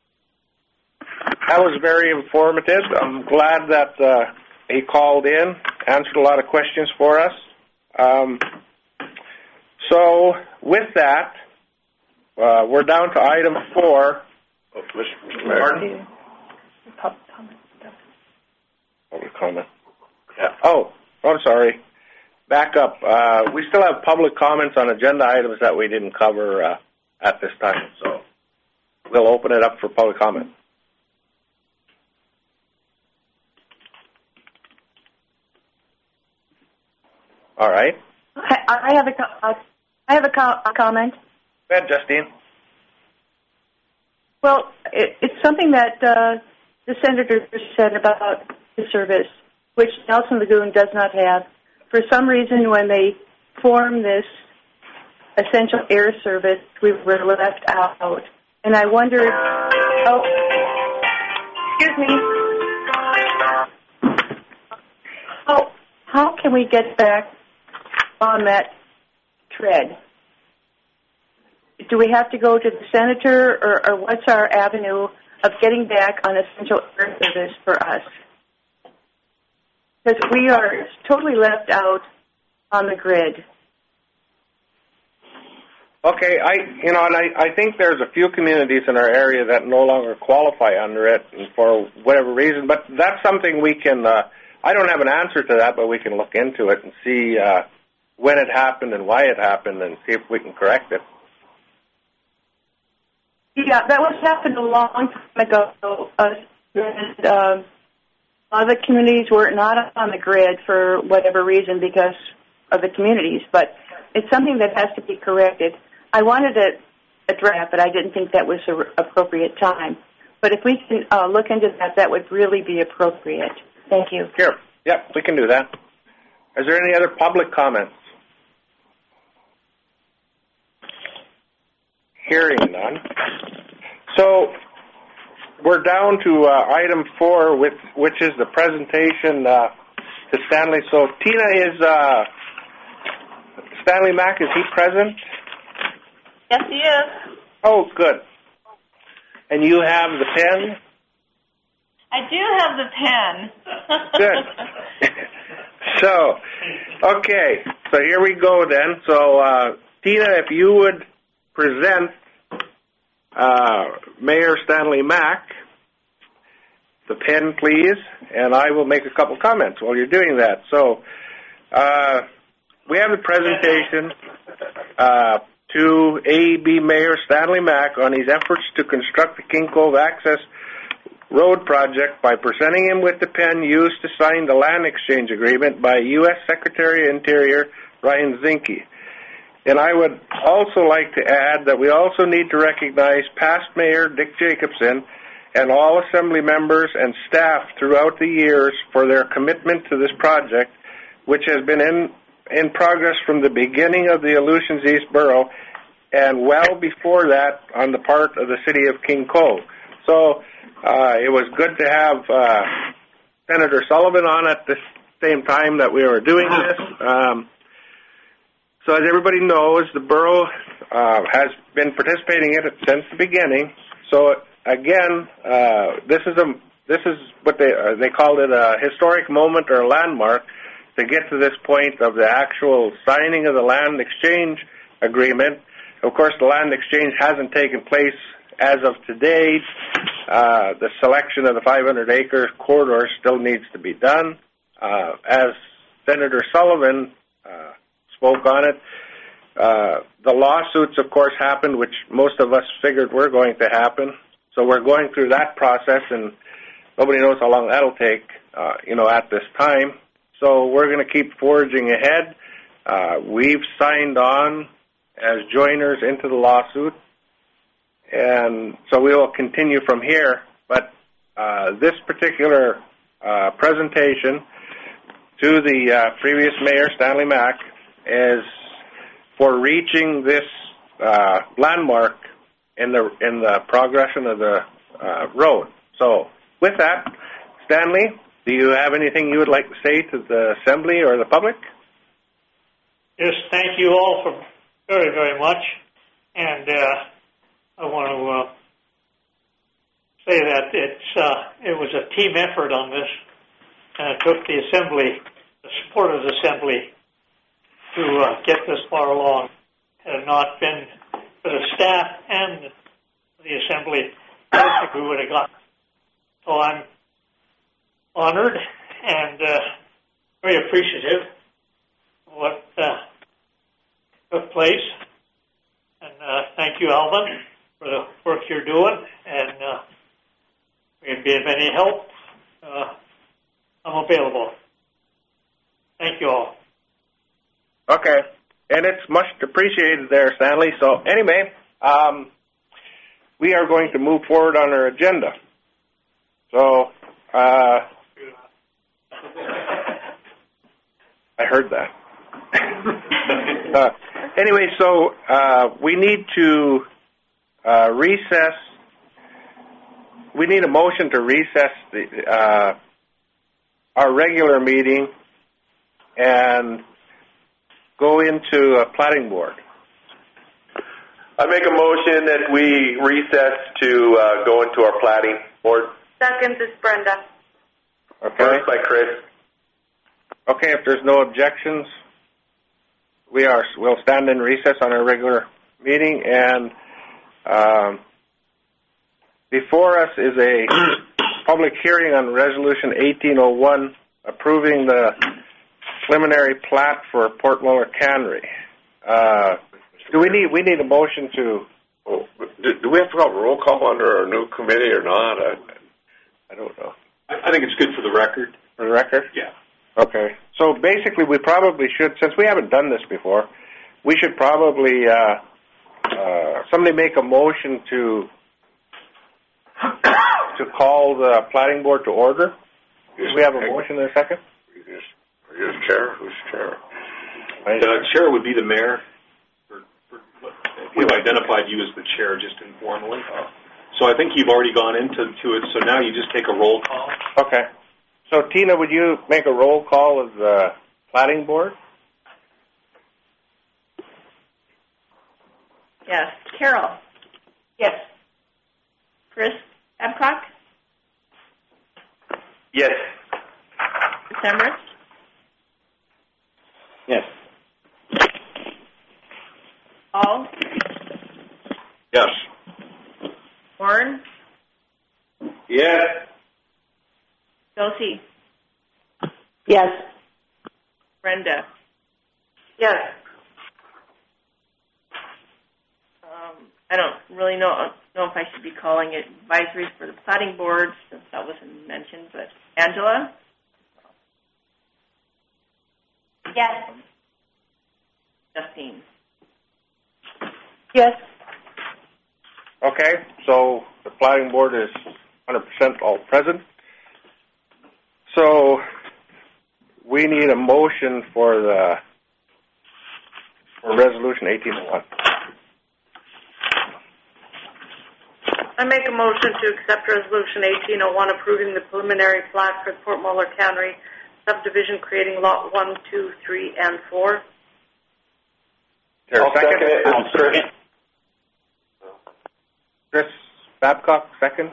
That was very informative. I'm glad that uh, he called in, answered a lot of questions for us. Um, so with that, uh, we're down to item four. Oh, Mister Mayor. Pardon? Public comment. Yeah. Oh, I'm sorry. Back up. Uh, we still have public comments on agenda items that we didn't cover uh, at this time, so we'll open it up for public comment. All right. I, I have a co- I have a, co- a comment. Go ahead, Justine. Well, it, it's something that uh, the senator said about the service, which Nelson Lagoon does not have. For some reason, when they formed this essential air service, we were left out. And I wondered, oh, excuse me, how, how can we get back on that tread? Do we have to go to the senator, or, or what's our avenue of getting back on essential air service for us? Because we are totally left out on the grid. Okay, I you know, and I, I think there's a few communities in our area that no longer qualify under it for whatever reason, but that's something we can, uh, I don't have an answer to that, but we can look into it and see uh, when it happened and why it happened and see if we can correct it. Yeah, that was happened a long time ago, uh, and um, a lot of the communities were not on the grid for whatever reason because of the communities, but it's something that has to be corrected. I wanted to address, but I didn't think that was an appropriate time. But if we can uh, look into that, that would really be appropriate. Thank you. Sure. Yep, we can do that. Is there any other public comments? Hearing none. So we're down to uh, item four, which, which is the presentation uh, to Stanley. So Tina, is uh, Stanley Mack, is he present? Yes, he is. Oh, good. And you have the pen? I do have the pen. Good. So, okay. So here we go then. So, uh, Tina, if you would present uh, Mayor Stanley Mack, the pen, please, and I will make a couple comments while you're doing that. So, uh, we have the presentation uh, to A E B Mayor Stanley Mack on his efforts to construct the King Cove Access Road project by presenting him with the pen used to sign the land exchange agreement by U S Secretary of Interior Ryan Zinke. And I would also like to add that we also need to recognize past Mayor Dick Jacobson and all Assembly members and staff throughout the years for their commitment to this project, which has been in, in progress from the beginning of the Aleutians East Borough and well before that on the part of the city of King Cove. So uh, it was good to have uh, Senator Sullivan on at the same time that we were doing this. Um, so as everybody knows, the borough uh, has been participating in it since the beginning. So again, uh, this is a this is what they uh, they called it a historic moment or a landmark to get to this point of the actual signing of the land exchange agreement. Of course, the land exchange hasn't taken place as of today. Uh, the selection of the five hundred acre corridor still needs to be done. Uh, as Senator Sullivan uh, spoke on it, uh, the lawsuits, of course, happened, which most of us figured were going to happen. So we're going through that process, and nobody knows how long that'll take, uh, you know, at this time. So we're going to keep forging ahead. Uh, we've signed on as joiners into the lawsuit, and so we will continue from here. But uh, this particular uh, presentation to the uh, previous mayor, Stanley Mack, is for reaching this uh, landmark in the in the progression of the uh, road. So with that, Stanley, do you have anything you would like to say to the Assembly or the public? Yes, thank you all for very, very much. And uh, I want to uh, say that it's uh, it was a team effort on this, and it took the Assembly, the support of the Assembly, to uh, get this far along. Had it not been for the staff and the Assembly, I don't think we would have gotten. So I'm honored and uh, very appreciative of what uh, took place. And uh, thank you, Alvin, for the work you're doing. And uh, if you have any help, uh, I'm available. Thank you all. Okay. And it's much appreciated there, Stanley. So anyway, um, we are going to move forward on our agenda. So, uh, I heard that. uh, anyway, so uh, we need to uh, recess. We need a motion to recess the, uh, our regular meeting and go into a planning board. I make a motion that we recess to uh, go into our planning board. Second is Brenda. Okay. First by Chris. Okay, if there's no objections, we are we'll stand in recess on our regular meeting, and um, before us is a public hearing on Resolution eighteen oh one approving the preliminary plat for Port Muller Cannery. Uh, do we need we need a motion to? Oh, do, do we have to have a roll call under our new committee or not? I, I don't know. I think it's good for the record. For the record? Yeah. Okay. So basically, we probably should, since we haven't done this before, we should probably uh, uh, somebody make a motion to to call the planning board to order. Do we have a motion in a second? Are you chair? Who's chair? The chair would be the mayor. For, for, we've identified you as the chair just informally. So I think you've already gone into to it, so now you just take a roll call. Okay. So, Tina, would you make a roll call of the planning board? Yes. Carol? Yes. Chris Babcock? Yes. December? Yes. Paul? Yes. Warren? Yes. Josie? Yes. Brenda? Yes. Um, I don't really know know if I should be calling it advisory for the planning board since that wasn't mentioned, but Angela? Yes. Justine? Yes. Okay. So the planning board is one hundred percent all present. So we need a motion for the for Resolution eighteen oh one. I make a motion to accept Resolution eighteen oh one approving the preliminary plat for Port Muller Cannery subdivision creating Lot one, two, three, and four. Is there a I'll second? second it. I'll second. Chris Babcock, second.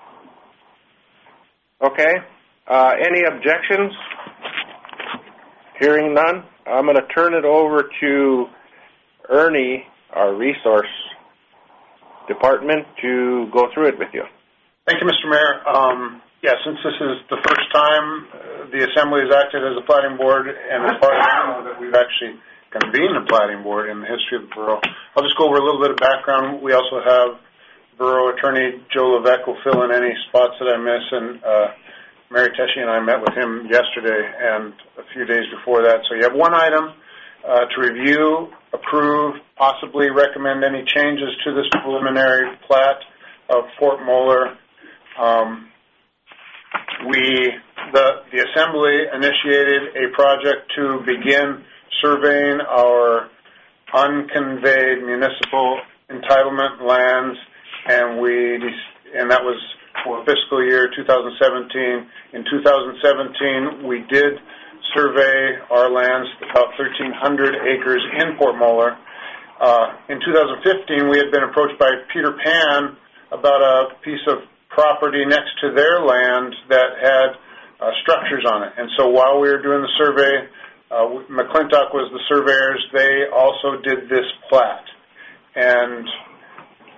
Okay. Uh, any objections? Hearing none, I'm going to turn it over to Ernie, our resource department, to go through it with you. Thank you, Mister Mayor. Um, yeah, since this is the first time uh, the Assembly has acted as a plating board, and as part of the that we've actually convened a plating board in the history of the borough, I'll just go over a little bit of background. We also have Borough Attorney Joe Levesque will fill in any spots that I miss, and uh, Mary Teshy and I met with him yesterday and a few days before that. So you have one item uh, to review, approve, possibly recommend any changes to this preliminary plat of Port Muller. Um, we, the, the Assembly initiated a project to begin surveying our unconveyed municipal entitlement lands, and we and that was for fiscal year two thousand seventeen. In two thousand seventeen, we did survey our lands, about thirteen hundred acres in Port Muller. Uh, in two thousand fifteen, we had been approached by Peter Pan about a piece of property next to their land that had uh, structures on it. And so while we were doing the survey, uh, McClintock was the surveyors. They also did this plat. And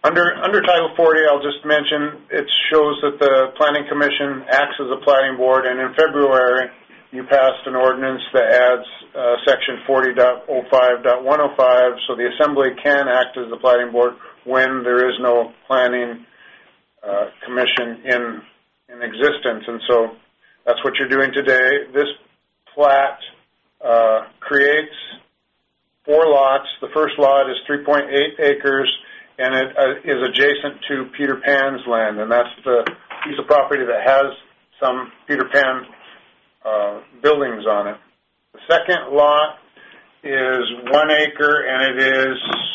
Under under Title forty, I'll just mention it shows that the Planning Commission acts as a plating board, and in February you passed an ordinance that adds uh, Section forty point oh five point one oh five, so the Assembly can act as the plating board when there is no Planning uh, Commission in in existence, and so that's what you're doing today. This plat uh, creates four lots. The first lot is three point eight acres, and it uh, is adjacent to Peter Pan's land, and that's the piece of property that has some Peter Pan uh, buildings on it. The second lot is one acre, and it is,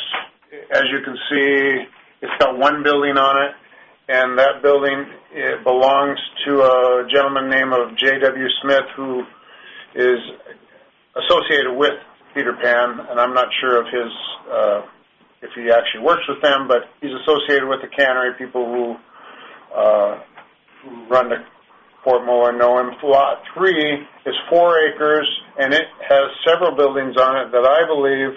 as you can see, it's got one building on it, and that building it belongs to a gentleman named of J W Smith, who is associated with Peter Pan, and I'm not sure of his, uh, if he actually works with them, but he's associated with the cannery, people who, uh, who run the Port Muller know him. Lot three is four acres, and it has several buildings on it that I believe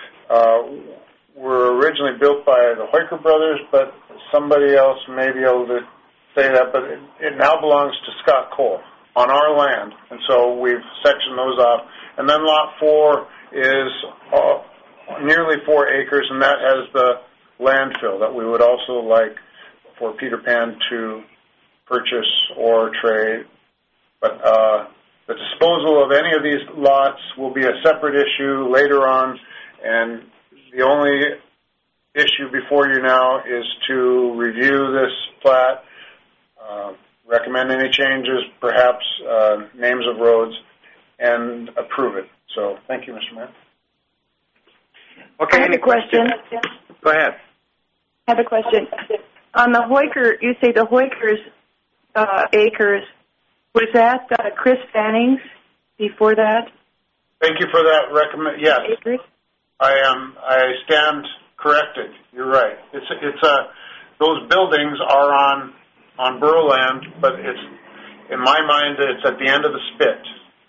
uh, were originally built by the Hoyker brothers, but somebody else may be able to say that, but it, it now belongs to Scott Cole on our land, and so we've sectioned those off. And then lot four is uh, nearly four acres, and that has the landfill that we would also like for Peter Pan to purchase or trade. But uh, the disposal of any of these lots will be a separate issue later on, and the only issue before you now is to review this plat, uh, recommend any changes, perhaps uh, names of roads, and approve it. So thank you, Mister Mayor. Okay, I have a question. Go ahead. I have a question. On the Hoyker, you say the Hoyker's uh, acres, was that uh, Chris Fanning's before that? Thank you for that recommend. Yes, acres? I am. I stand corrected. You're right. It's it's uh, those buildings are on on borough land, but it's in my mind it's at the end of the spit.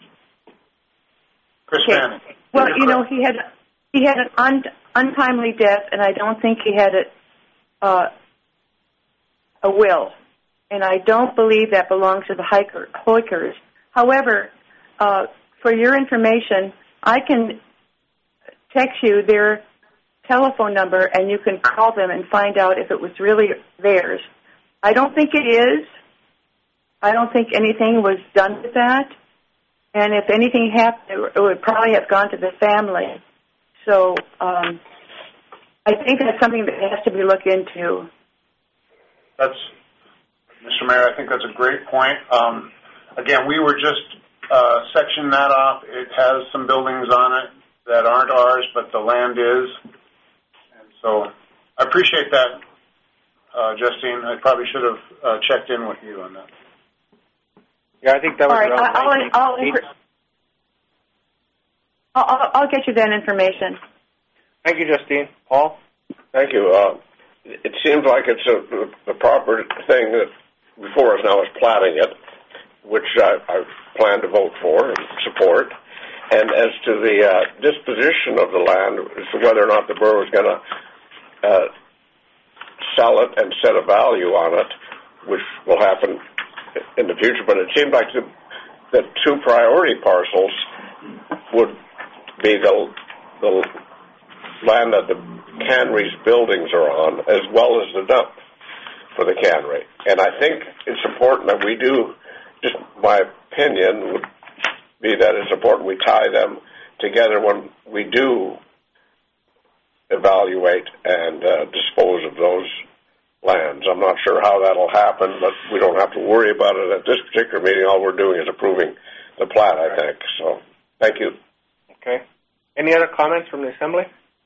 Chris okay. Fanning. Well, You're you correct. know, he had he had an un, untimely death, and I don't think he had a uh, a will, and I don't believe that belongs to the Hoyker, Hoykers. However, uh, for your information, I can text you their telephone number, and you can call them and find out if it was really theirs. I don't think it is. I don't think anything was done with that. And if anything happened, it would probably have gone to the family. So um, I think that's something that has to be looked into. That's, Mister Mayor, I think that's a great point. Um, again, we were just uh, sectioning that off. It has some buildings on it that aren't ours, but the land is. And so I appreciate that, uh, Justine. I probably should have uh, checked in with you on that. Yeah, I think that was All right, around I'll, nineteen I'll, eighty. I'll, I'll, I'll get you that information. Thank you, Justine. Paul? Thank you. Uh, it seems like it's a, the proper thing that before us now is platting it, which I, I plan to vote for and support. And as to the uh, disposition of the land, as to whether or not the borough is going to uh, sell it and set a value on it, which will happen in the future, but it seemed like the, the two priority parcels would be the, the land that the cannery's buildings are on, as well as the dump for the cannery. And I think it's important that we do, just my opinion would be that it's important we tie them together when we do evaluate and uh, dispose of those lands. I'm not sure how that'll happen, but we don't have to worry about it at this particular meeting. All we're doing is approving the plat, I think. So, thank you. Okay. Any other comments from the Assembly?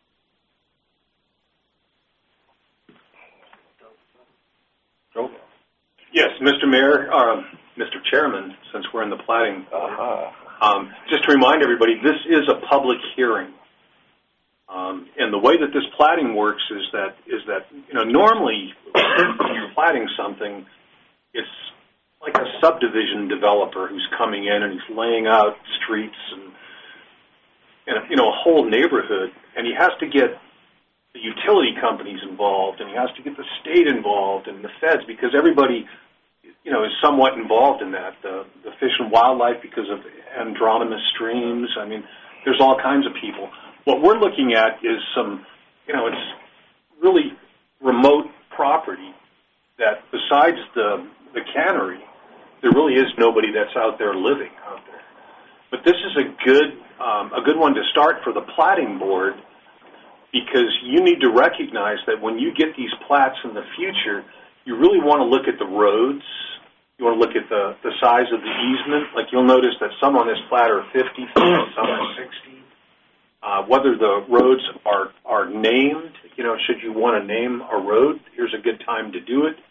Joe? Yes, Mister Mayor, uh, Mister Chairman, since we're in the platting, uh-huh. um, just to remind everybody, this is a public hearing. Um, and the way that this platting works is that is that you know normally when you're platting something, it's like a subdivision developer who's coming in and he's laying out streets and and you know a whole neighborhood, and he has to get the utility companies involved, and he has to get the state involved and the feds, because everybody, you know, is somewhat involved in that. The, the fish and wildlife, because of andromeda streams. I mean, there's all kinds of people. What we're looking at is some, you know, it's really remote property that besides the, the cannery, there really is nobody that's out there living out there. But this is a good, um, a good one to start for the plating board, because you need to recognize that when you get these plats in the future, you really want to look at the roads. You want to look at the, the size of the easement. Like you'll notice that some on this plat are fifty feet, some are sixty. Uh, whether the roads are, are named, you know, should you want to name a road, here's a good time to do it.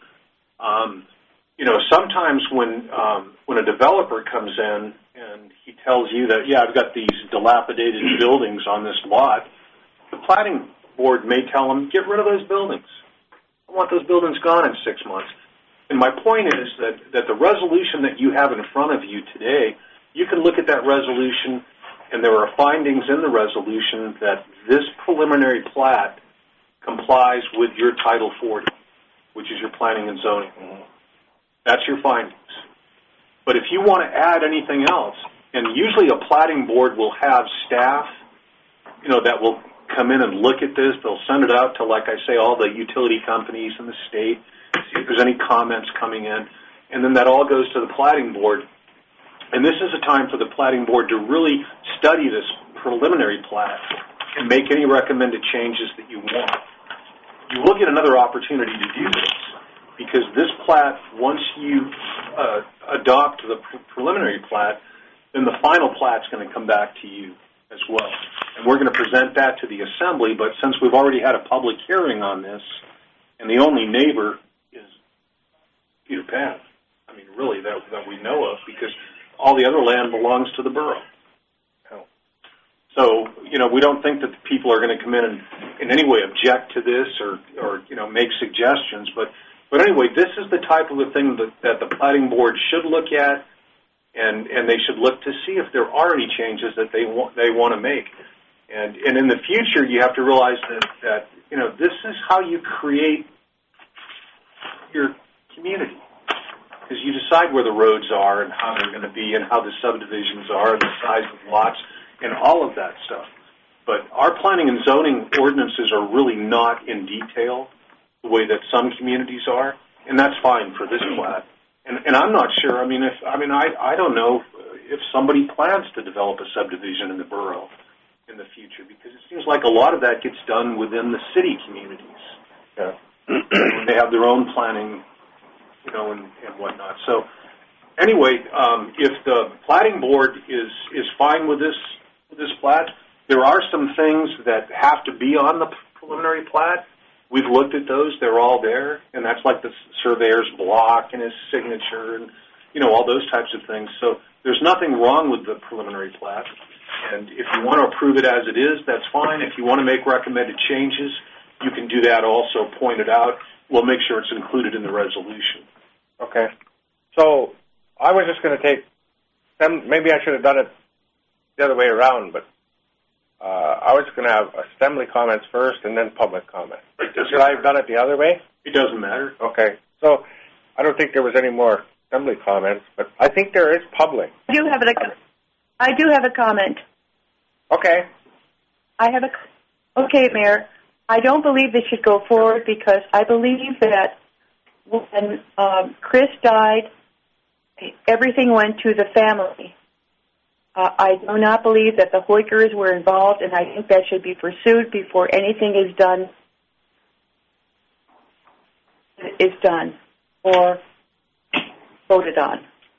Um, you know, sometimes when um, when a developer comes in and he tells you that, yeah, I've got these dilapidated buildings on this lot, the plating board may tell him, get rid of those buildings. I want those buildings gone in six months. And my point is that, that the resolution that you have in front of you today, you can look at that resolution, and there are findings in the resolution that this preliminary plat complies with your Title forty, which is your planning and zoning. That's your findings. But if you want to add anything else, and usually a plating board will have staff, you know, that will come in and look at this. They'll send it out to, like I say, all the utility companies in the state, see if there's any comments coming in, and then that all goes to the plating board. And this is a time for the plating board to really study this preliminary plat and make any recommended changes that you want. You will get another opportunity to do this, because this plat, once you uh, adopt the pre- preliminary plat, then the final plat's going to come back to you as well. And we're going to present that to the assembly, but since we've already had a public hearing on this, and the only neighbor is Peter Pan, I mean, really, that, that we know of, because all the other land belongs to the borough. So, you know, we don't think that the people are going to come in and in any way object to this or, or you know, make suggestions. But, but anyway, this is the type of a thing that, that the plating board should look at, and, and they should look to see if there are any changes that they want, they want to make. And, and in the future, you have to realize that, that, you know, this is how you create your community. Because you decide where the roads are and how they're going to be and how the subdivisions are and the size of lots and all of that stuff. But our planning and zoning ordinances are really not in detail the way that some communities are, and that's fine for this plat. And, and I'm not sure, I mean, if I mean, I, I don't know if somebody plans to develop a subdivision in the borough in the future, because it seems like a lot of that gets done within the city communities. Yeah. They have their own planning, you know, and, and whatnot. So anyway, um, if the plating board is, is fine with this, with this plat, there are some things that have to be on the preliminary plat. We've looked at those. They're all there, and that's like the surveyor's block and his signature and, you know, all those types of things. So there's nothing wrong with the preliminary plat. And if you want to approve it as it is, that's fine. If you want to make recommended changes, you can do that also, point it out. We'll make sure it's included in the resolution. Okay. So I was just going to take, maybe I should have done it the other way around, but uh, I was going to have assembly comments first and then public comment. Should I have done it the other way? It doesn't matter. Okay. So I don't think there was any more assembly comments, but I think there is public. I do have a, I do have a comment. Okay. I have a, okay, Mayor. I don't believe this should go forward because I believe that when um, Chris died, everything went to the family. Uh, I do not believe that the Hoykers were involved, and I think that should be pursued before anything is done. Is done or voted on.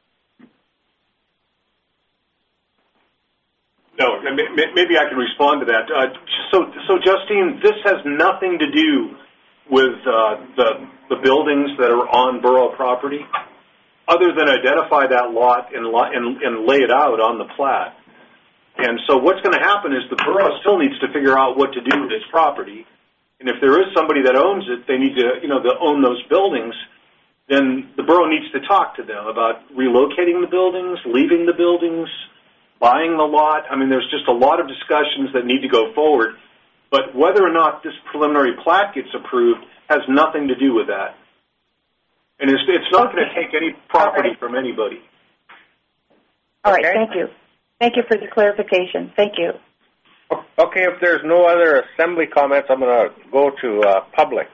No, maybe I can respond to that. Uh, so, so Justine, this has nothing to do with uh, the the buildings that are on borough property, other than identify that lot and, and, and lay it out on the plat. And so what's going to happen is the borough still needs to figure out what to do with its property. And if there is somebody that owns it, they need to, you know, to own those buildings, then the borough needs to talk to them about relocating the buildings, leaving the buildings, buying the lot. I mean, there's just a lot of discussions that need to go forward But whether or not this preliminary plat gets approved has nothing to do with that. And it's, it's not Okay. going to take any property All right. from anybody. All right, Okay. thank you. Thank you for the clarification. Thank you. Okay, if there's no other assembly comments, I'm going to go to uh, public.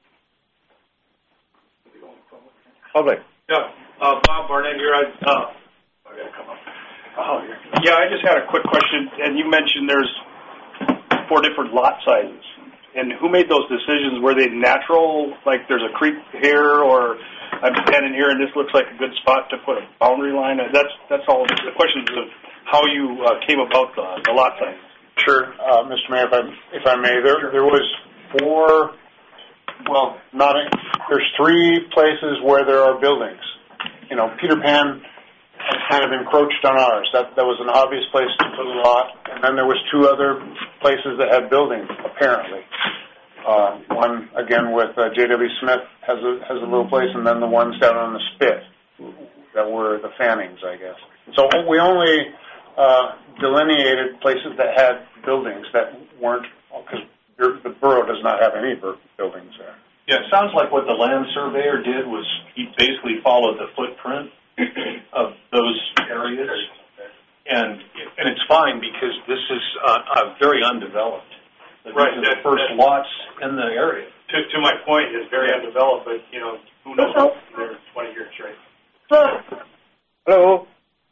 Public. Yeah, uh, Bob Barnett here. I, uh, I gotta come up. Oh, yeah, I just had a quick question. And you mentioned there's four different lot sizes. And who made those decisions? Were they natural, like there's a creek here, or I'm standing here and this looks like a good spot to put a boundary line? That's that's all. The questions of how you uh, came about the, the lot size. Sure, uh, Mister Mayor, if I, if I may, there there was four. Well, not a, there's three places where there are buildings. You know, Peter Pan has kind of encroached on ours. That that was an obvious place to put a lot, and then there was two other places that had buildings. Apparently, uh, one again with uh, J W Smith has a has a little place, and then the ones down on the Spit that were the Fannings, I guess. So we only uh, delineated places that had buildings that weren't, because the borough does not have any buildings there. Yeah, it sounds like what the land surveyor did was he basically followed the footprint of those areas, and and it's fine because this is uh, uh, very undeveloped. These Right, are the that- first that- lots in the area. To, to my point, it's very undeveloped, but, you know, who knows what's there in twenty years, right? Hello. Hello?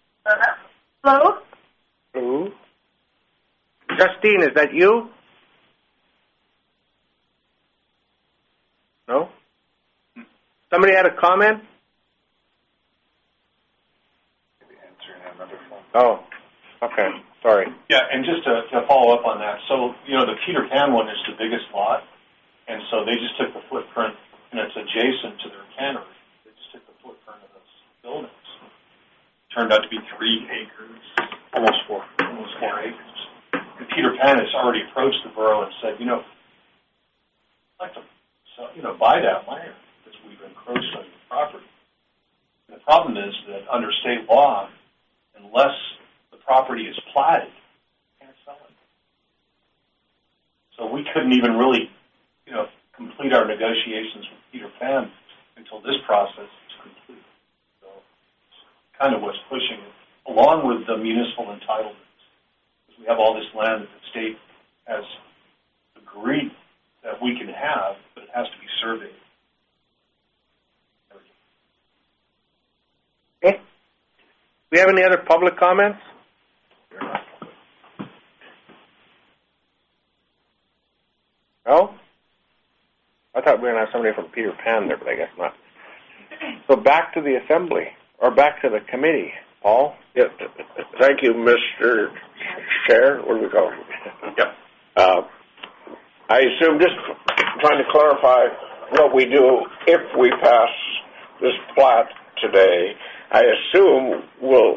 Hello. Justine, is that you? No? Somebody had a comment? Oh, okay. Sorry. Yeah, and just to, to follow up on that, so, you know, the Peter Pan one is the biggest lot, and so they just took the footprint, and it's adjacent to their cannery. They just took the footprint of those buildings. Turned out to be three acres, almost four, almost four acres. And Peter Pan has already approached the borough and said, you know, I'd like to, so, you know, buy that land because we've encroached on your property. And the problem is that under state law, unless the property is platted, you can't sell it. So we couldn't even really, you know, complete our negotiations with Peter Pan until this process is complete. So it's kind of what's pushing it, along with the municipal entitlements. Because we have all this land that the state has agreed that we can have, but it has to be surveyed. Okay. Do we have any other public comments? No? I thought we were going to have somebody from Peter Pan there, but I guess not. So back to the assembly, or back to the committee. Paul? Yeah, thank you, Mister Chair. What do we call it? Yep. Uh, I assume, just trying to clarify what we do if we pass this plat today, I assume we'll,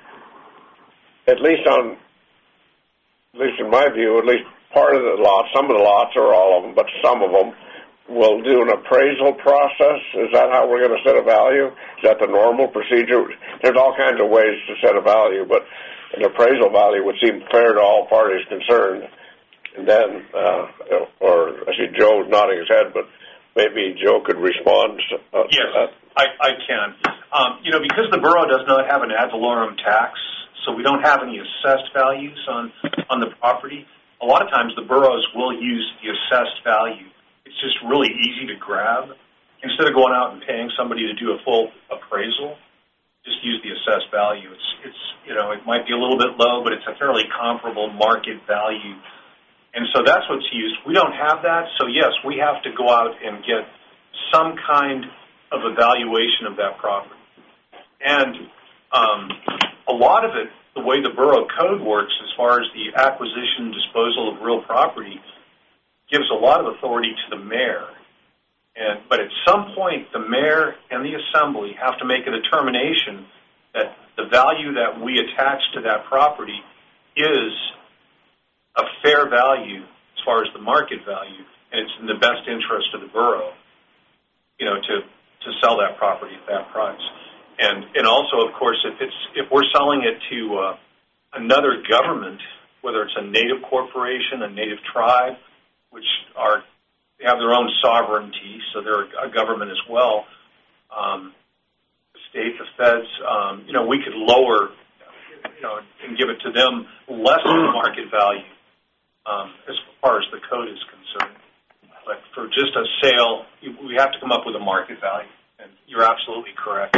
at least on, at least in my view, at least part of the lots, some of the lots, or all of them, but some of them, will do an appraisal process. Is that how we're going to set a value? Is that the normal procedure? There's all kinds of ways to set a value, but an appraisal value would seem fair to all parties concerned. And then, uh, or I see Joe nodding his head, but maybe Joe could respond. Uh, yes, to that. I, I can. Um, you know, because the borough does not have an ad valorem tax, so we don't have any assessed values on, on the property. A lot of times the boroughs will use the assessed value. It's just really easy to grab. Instead of going out and paying somebody to do a full appraisal, just use the assessed value. It's, it's, you know, it might be a little bit low, but it's a fairly comparable market value. And so that's what's used. We don't have that, so yes, we have to go out and get some kind of evaluation of that property. And um, a lot of it, the way the borough code works as far as the acquisition, disposal of real property, gives a lot of authority to the mayor. And, but at some point, the mayor and the assembly have to make a determination that the value that we attach to that property is a fair value as far as the market value, and it's in the best interest of the borough, you know, to, to sell that property at that price. And and also, of course, if it's if we're selling it to uh, another government, whether it's a native corporation, a native tribe, which are they have their own sovereignty, so they're a government as well. Um, the state, the feds, um, you know, we could lower, you know, and give it to them less than market value um, as far as the code is concerned. But for just a sale, we have to come up with a market value, and you're absolutely correct.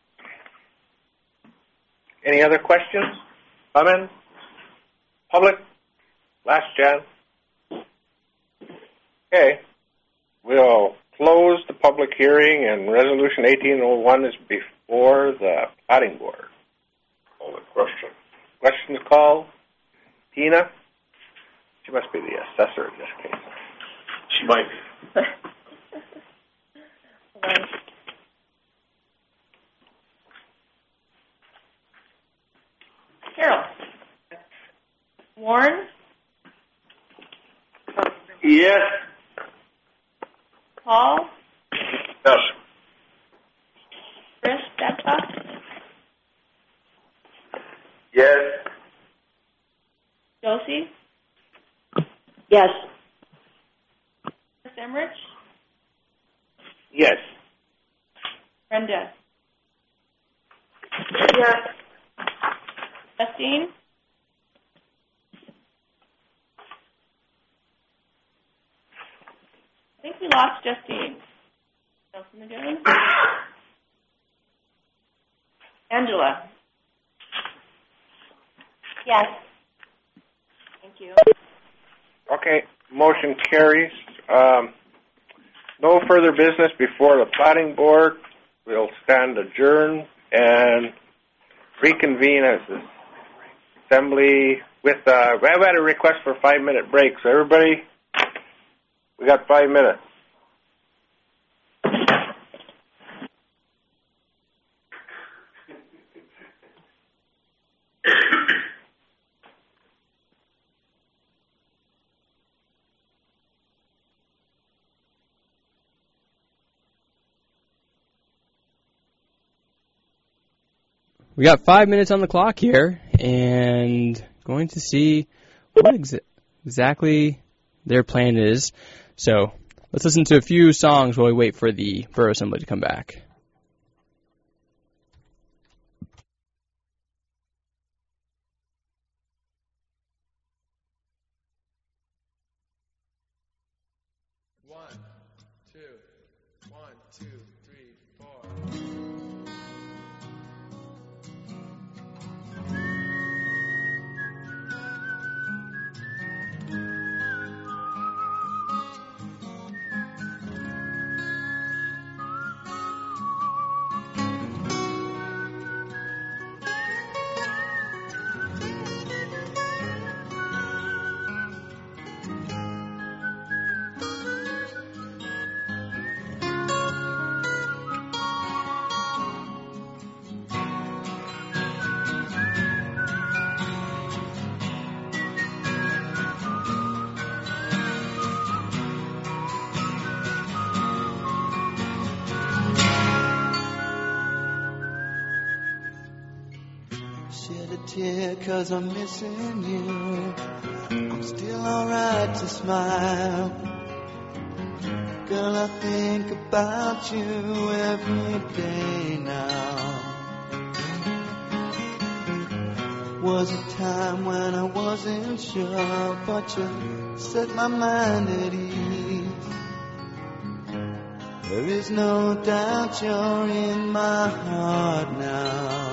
Any other questions? Comments? Public? Last chance. Okay. We'll close the public hearing, and Resolution eighteen oh one is before the Plating Board. Call the question. Questions called? Tina? She must be the assessor in this case. She might be. Carol. Warren. Yes. Paul. Yes. Chris Steptoe. Yes. Josie. Yes. Chris Emmerich. Yes. Brenda. Yes. Justine. I think we lost Justine. Nelson again. Angela. Yes. Thank you. Okay, motion carries. Um, no further business before the Plating Board. We'll stand adjourned and reconvene as the Assembly with, uh, I've had a request for a five-minute break, so everybody, we got five minutes. We got five minutes on the clock here, and going to see what ex- exactly their plan is. So let's listen to a few songs while we wait for the Borough Assembly to come back. One, two, one, two, three, four. Shed a tear cause I'm missing you. I'm still alright to smile. Girl, I think about you every day now. Was a time when I wasn't sure, but you set my mind at ease. There is no doubt you're in my heart now.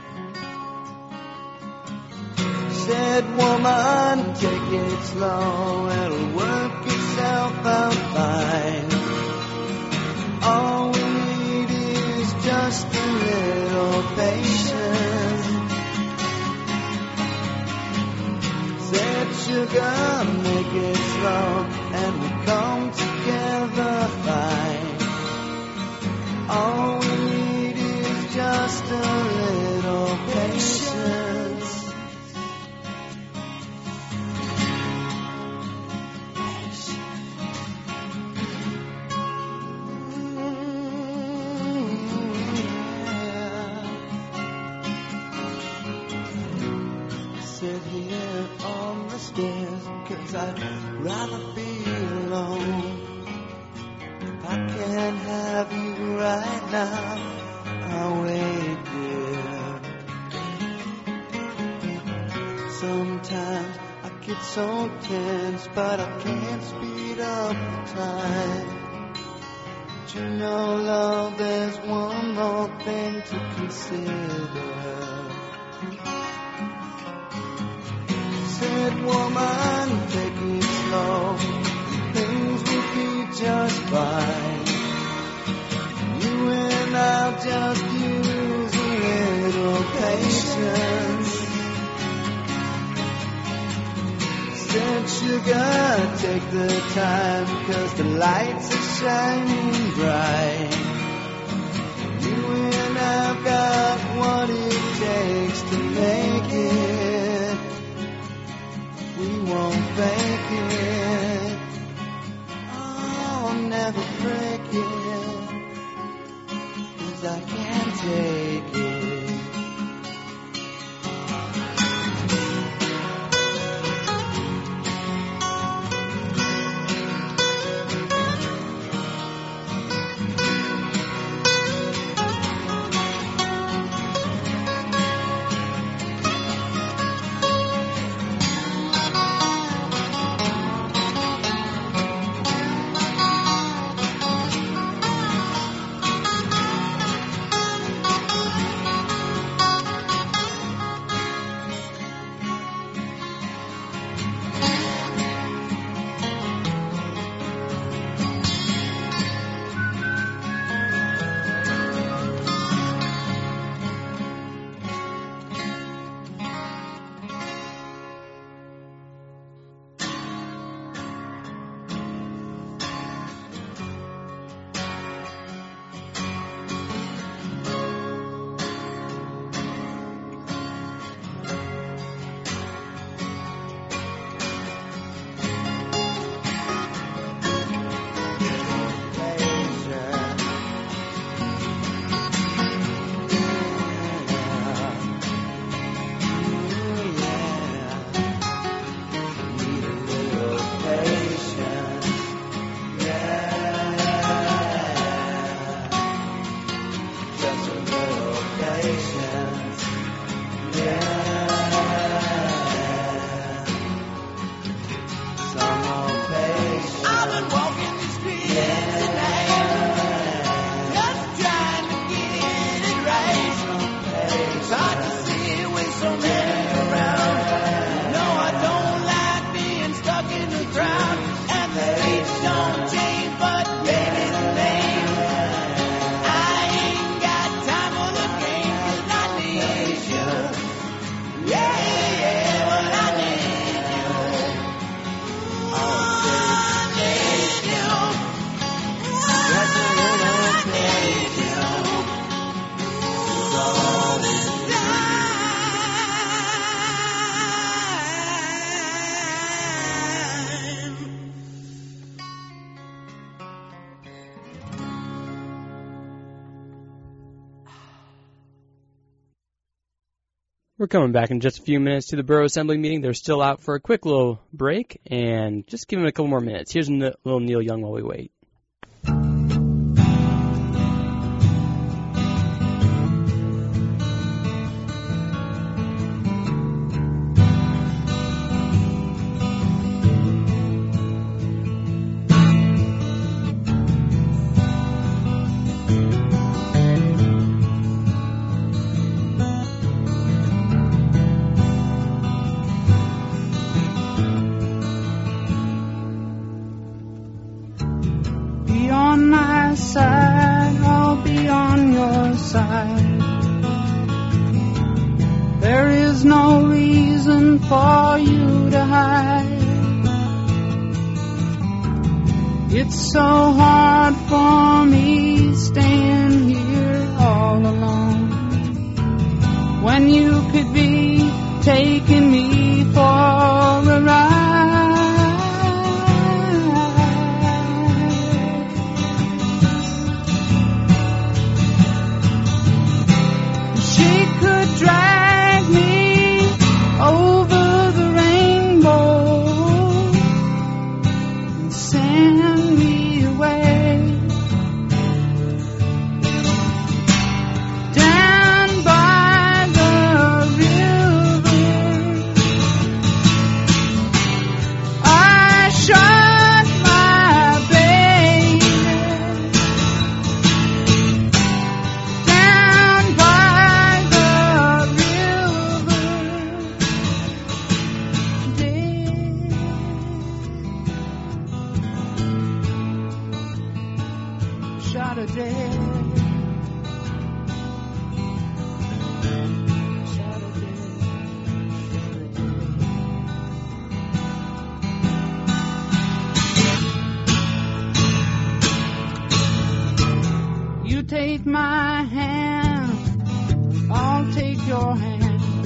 Said woman, take it slow, it'll work itself out fine. All we need is just a little patience. Said sugar, make it slow, and we come together fine. All we need is just a little patience. I'd rather be right now. I'll wait, dear. Sometimes I get so tense, but I can't speed up the time. But you know, love, there's one more thing to consider. Said, woman, take it slow. Things will be just fine. You and I'll just use a little patience. Said, sugar, take the time, 'cause the lights are shining bright. You and I've got what it takes to make it. We won't fake it. I'll never break it, 'cause I can't take it. We're coming back in just a few minutes to the Borough Assembly meeting. They're still out for a quick little break, and just give them a couple more minutes. Here's a little Neil Young while we wait. Side, I'll be on your side. There is no reason for you to hide. It's so hard for me staying here all alone when you could be taking me for a ride. Drag me over the rainbow and send me away. shot her dead. Shot her dead. You take my hand, I'll take your hand.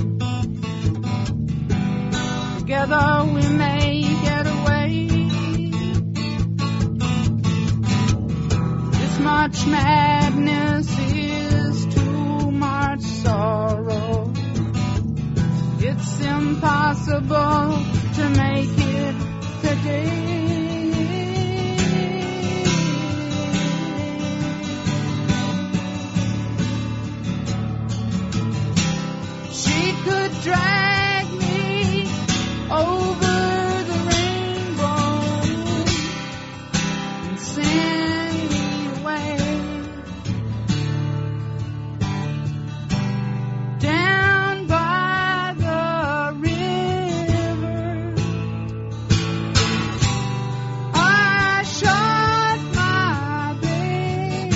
Together we may get away. This much madness is too much sorrow. It's impossible to make it today. She could drag me over the rainbow and send me away down by the river. I shot my babe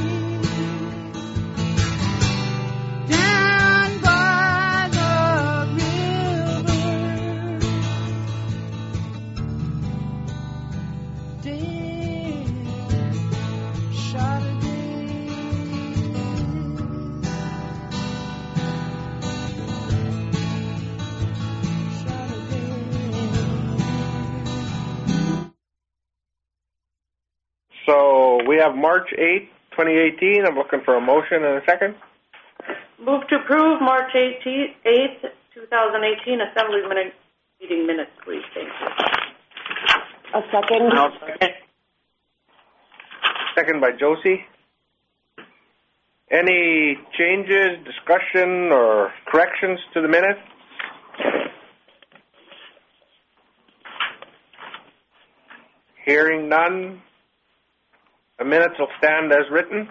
down by the river. Dead, shot her dead. Shot her dead. So we have March eighth, twenty eighteen. I'm looking for a motion and a second. Move to approve March eighteenth, twenty eighteen Assembly minute, meeting minutes, please. Thank you. A second. I'll second. Second by Josie. Any changes, discussion, or corrections to the minutes? Hearing none, the minutes will stand as written.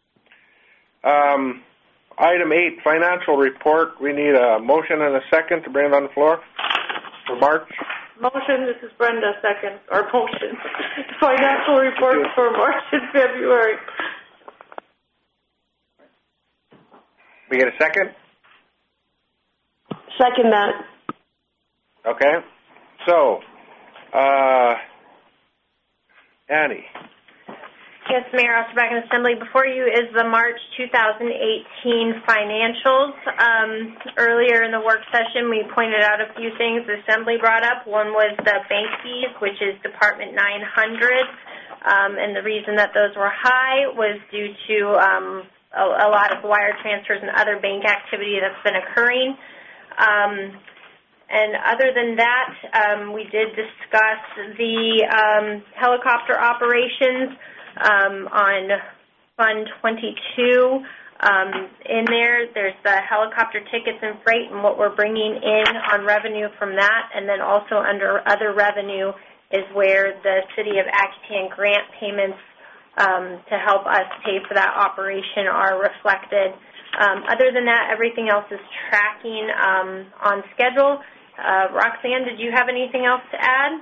Um, item eight, financial report. We need a motion and a second to bring it on the floor for March. Motion, this is Brenda, second, or motion. Financial report for March and February. We get a second? Second that. Okay. So, uh, Annie. Yes, Mayor Osterback Assembly. Before you is the March two thousand eighteen financials. Um, earlier in the work session, we pointed out a few things the Assembly brought up. One was the bank fees, which is Department nine hundred, um, and the reason that those were high was due to um, a, a lot of wire transfers and other bank activity that's been occurring. Um, And other than that, um, we did discuss the um, helicopter operations um, on Fund twenty-two. Um, in there, there's the helicopter tickets and freight and what we're bringing in on revenue from that. And then also under other revenue is where the City of Acton grant payments um, to help us pay for that operation are reflected. Um, other than that, everything else is tracking um, on schedule. Uh, Roxanne, did you have anything else to add?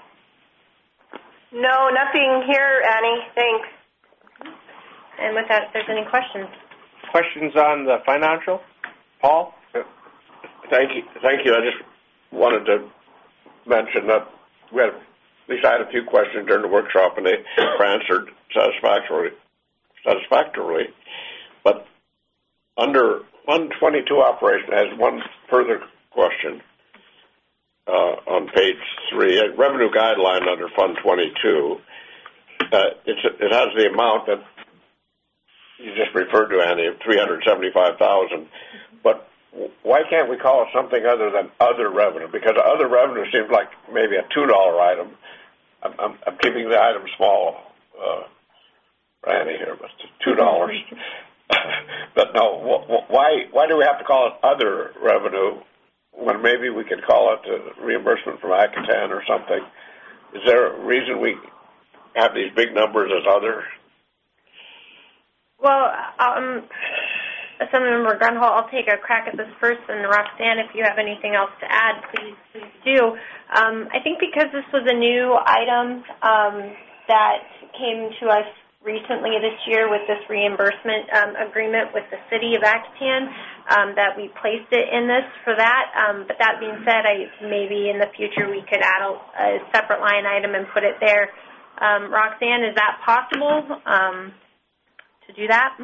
No, nothing here, Annie. Thanks. And with that, if there's any questions. Questions on the financial? Paul? Thank you. Thank you. I just wanted to mention that we had, at least I had a few questions during the workshop, and they were answered satisfactorily. Satisfactorily, but under Fund twenty-two operation has one further question. Uh, on page three, a revenue guideline under Fund twenty-two, uh, it's, it has the amount that you just referred to, Annie, of three hundred seventy-five thousand dollars. But why can't we call it something other than other revenue? Because other revenue seems like maybe a two dollar item. I'm, I'm, I'm keeping the item small, uh, Annie here, but two dollars. But no, why why do we have to call it other revenue when maybe we could call it a reimbursement from Acatan or something? Is there a reason we have these big numbers as other? Well, um, Assemblymember Grunhall, I'll take a crack at this first, and Roxanne, if you have anything else to add, please, please do. Um, I think because this was a new item um, that came to us recently this year with this reimbursement um, agreement with the city of Acton, um, that we placed it in this for that. Um, but that being said, I maybe in the future we could add a, a separate line item and put it there. Um, Roxanne, is that possible um, to do that?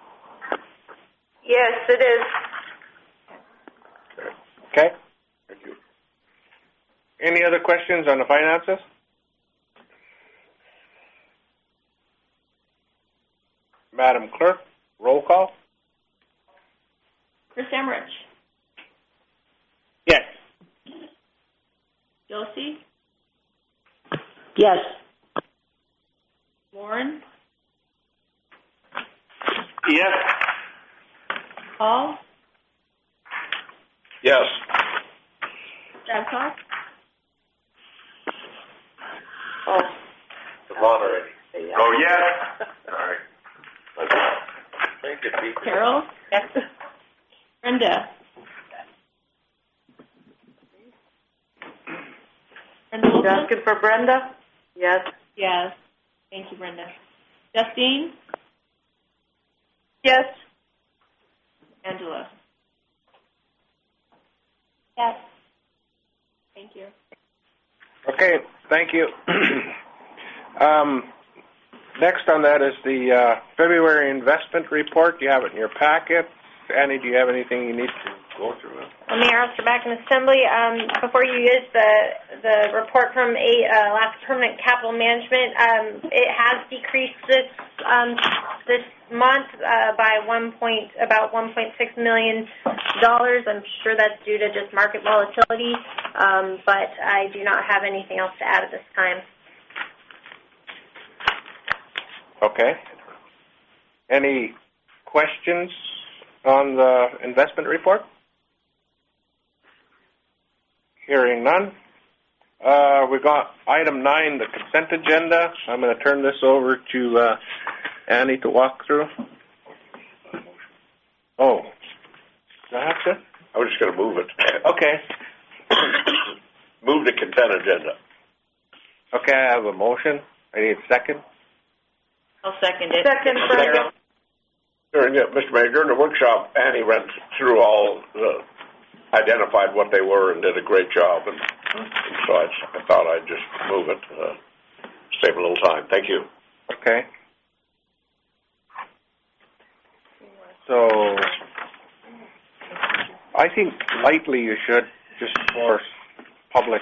Yes, it is. Okay. Thank you. Any other questions on the finances? Madam Clerk, roll call. Chris Emmerich. Yes. Josie. Yes. Lauren. Yes. Paul. Yes. Babcock. Oh. The moderator. Oh, yes. All right. Thank you, Pete. Carol. Yes. Brenda. Brenda You Wilson. asking for Brenda? Yes. Yes. Thank you, Brenda. Justine. Yes. Angela. Yes. Thank you. Okay, thank you. um, next on that is the uh, February investment report. You have it in your packet. Annie, do you have anything you need to go through? Well, Mayor Osterback and Assembly, um, before you use the the report from a, uh, Alaska Permanent Capital Management, um, it has decreased this um, this month uh, by one point about one point six million dollars. I'm sure that's due to just market volatility, um, but I do not have anything else to add at this time. Okay. Any questions on the investment report? Hearing none. Uh, we've got item nine, the consent agenda. I'm going to turn this over to uh, Annie to walk through. Oh, do I have to? I was just going to move it. Okay. Move the consent agenda. Okay, I have a motion. I need a second. I'll second it. Second, Brenda. During the, Mister Mayor, during the workshop, Annie went through all, the, identified what they were and did a great job. And, and so I, I thought I'd just move it, uh, save a little time. Thank you. Okay. So, I think lightly you should, just for public.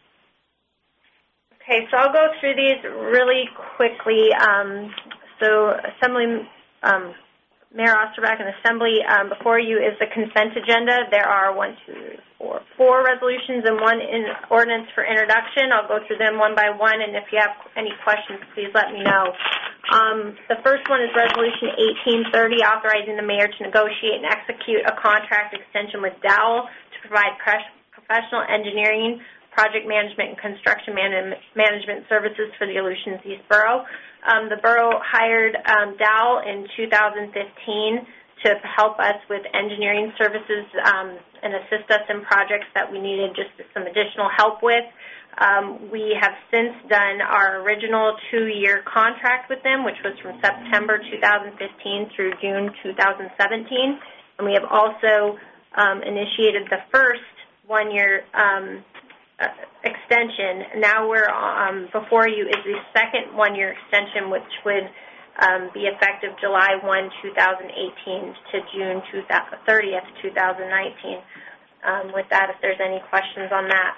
Okay, so I'll go through these really quickly. Um, so, Assembly, um, Mayor Osterback and Assembly, um, before you is the consent agenda. There are one, two, four, four resolutions and one in ordinance for introduction. I'll go through them one by one, and if you have any questions, please let me know. Um, the first one is Resolution eighteen thirty, authorizing the mayor to negotiate and execute a contract extension with Dowell to provide pres- professional engineering, project management, and construction man- management services for the Aleutians East Borough. Um, the borough hired um, Dowell in two thousand fifteen to help us with engineering services um, and assist us in projects that we needed just some additional help with. Um, we have since done our original two-year contract with them, which was from September two thousand fifteen through June two thousand seventeen. And we have also um, initiated the first one-year um Uh, extension. Now we're um, before you is the second one-year extension, which would um, be effective July first, two thousand eighteen to June thirtieth, two thousand nineteen. Um, with that, if there's any questions on that.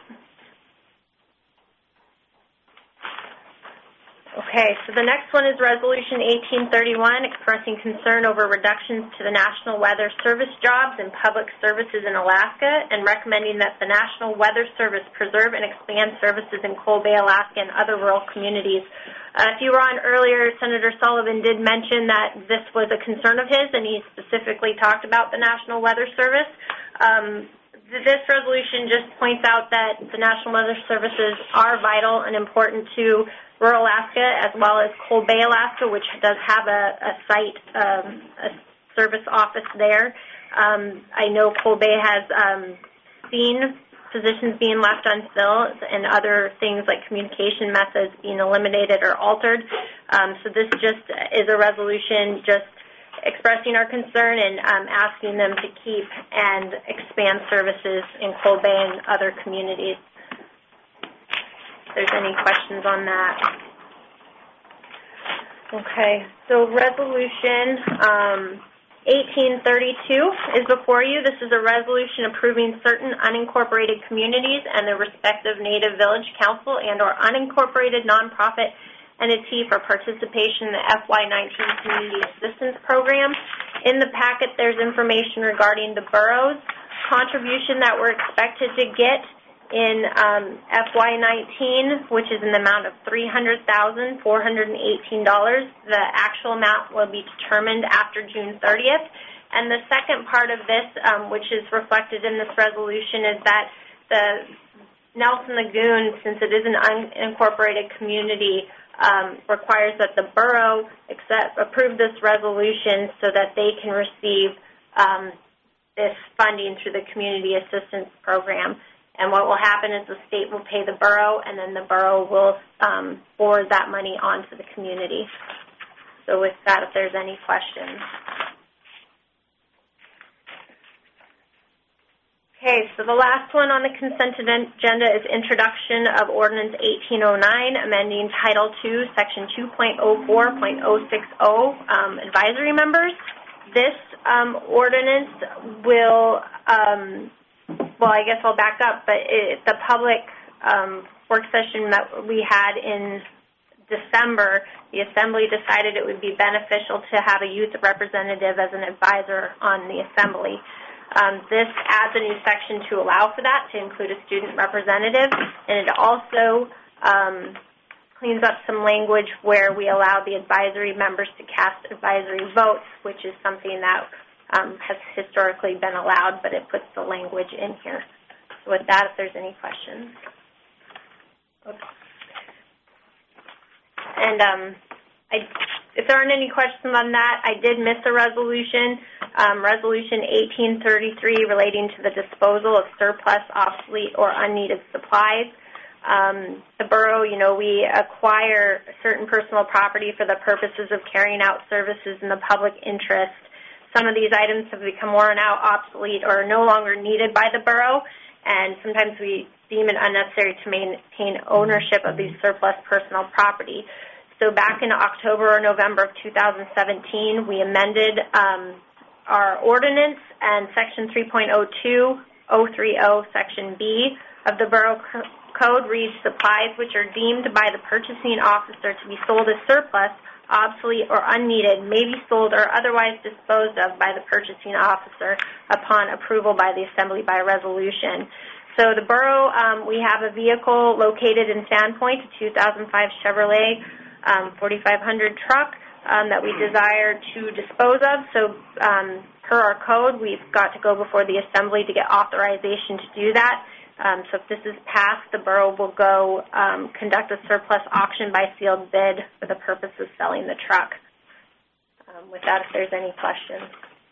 Okay, so the next one is Resolution eighteen thirty-one, expressing concern over reductions to the National Weather Service jobs and public services in Alaska, and recommending that the National Weather Service preserve and expand services in Cold Bay, Alaska, and other rural communities. Uh, if you were on earlier, Senator Sullivan did mention that this was a concern of his, and he specifically talked about the National Weather Service. Um, This resolution just points out that the National Weather Services are vital and important to rural Alaska as well as Cold Bay, Alaska, which does have a, a site, um, a service office there. Um, I know Cold Bay has um, seen positions being left unfilled and other things like communication methods being eliminated or altered. Um, so this just is a resolution just expressing our concern and um, asking them to keep and expand services in Cold Bay and other communities. If there's any questions on that. Okay, so resolution um, eighteen thirty-two is before you. This is a resolution approving certain unincorporated communities and their respective Native Village Council and or unincorporated nonprofit entity for participation in the F Y nineteen Community Assistance Program. In the packet, there's information regarding the borough's contribution that we're expected to get in um, F Y nineteen, which is an amount of three hundred thousand four hundred eighteen dollars. The actual amount will be determined after June thirtieth. And the second part of this, um, which is reflected in this resolution, is that the Nelson Lagoon, since it is an unincorporated community, um, requires that the borough accept, approve this resolution so that they can receive um, this funding through the Community Assistance Program. And what will happen is the state will pay the borough, and then the borough will um, forward that money on to the community. So with that, if there's any questions. Okay, so the last one on the consent agenda is introduction of Ordinance eighteen oh nine, amending Title two, Section two point oh four point oh six oh, um, advisory members. This um, ordinance will... Um, Well, I guess I'll back up, but it, the public um, work session that we had in December, the Assembly decided it would be beneficial to have a youth representative as an advisor on the Assembly. Um, this adds a new section to allow for that, to include a student representative, and it also um, cleans up some language where we allow the advisory members to cast advisory votes, which is something that Um, has historically been allowed, but it puts the language in here. So with that, if there's any questions. Oops. And um, I, if there aren't any questions on that, I did miss a resolution, um, Resolution eighteen thirty-three, relating to the disposal of surplus, obsolete, or unneeded supplies. Um, the borough, you know, we acquire certain personal property for the purposes of carrying out services in the public interest. Some of these items have become worn out, obsolete, or are no longer needed by the borough, and sometimes we deem it unnecessary to maintain ownership of these surplus personal property. So back in October or November of two thousand seventeen, we amended um, our ordinance, and Section three point oh two oh three oh, Section B of the Borough Code reads, supplies which are deemed by the purchasing officer to be sold as surplus, obsolete, or unneeded may be sold or otherwise disposed of by the purchasing officer upon approval by the Assembly by resolution. So the borough, um, we have a vehicle located in Sandpoint, a two thousand five Chevrolet um, forty-five hundred truck um, that we desire to dispose of. So um, per our code, we've got to go before the Assembly to get authorization to do that. Um, so if this is passed, the borough will go um, conduct a surplus auction by sealed bid for the purpose of selling the truck. Um, with that, if there's any questions.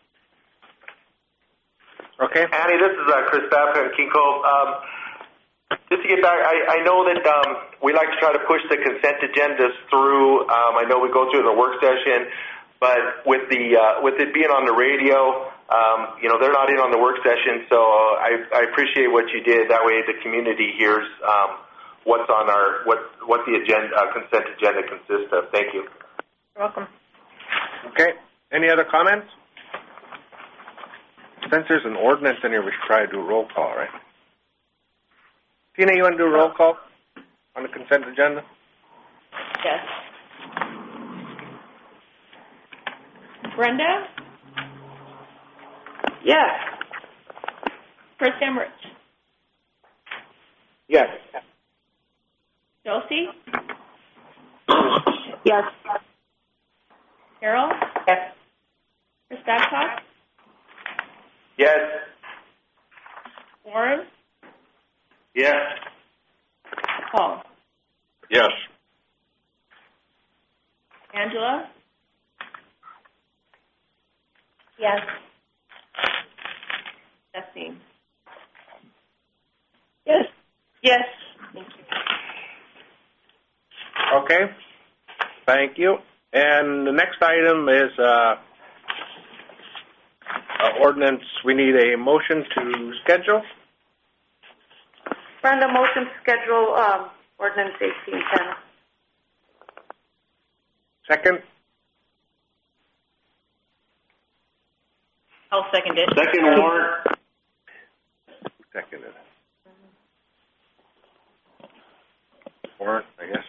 Okay. Annie, this is uh, Chris Babka at King Cove. Um, just to get back, I, I know that um, we like to try to push the consent agendas through. Um, I know we go through the work session, but with the uh, with it being on the radio, Um, you know, they're not in on the work session, so I, I appreciate what you did. That way the community hears um, what's on our, what, what the agenda, uh, consent agenda consists of. Thank you. You're welcome. Okay. Any other comments? Since there's an ordinance in here, we should try to do a roll call, right? Tina, you want to do a roll call on the consent agenda? Yes. Brenda? Yes. Chris Emmerich? Yes. Josie? Yes. Carol? Yes. Chris Babcock? Yes. Warren? Yes. Paul? Yes. Angela? Yes. Justine? Yes. Okay. Thank you. And the next item is uh, uh, ordinance. We need a motion to schedule. Brenda, motion to schedule um, ordinance eighteen ten. Second. I'll second it. Second, Warren. Seconded. Warren, I guess.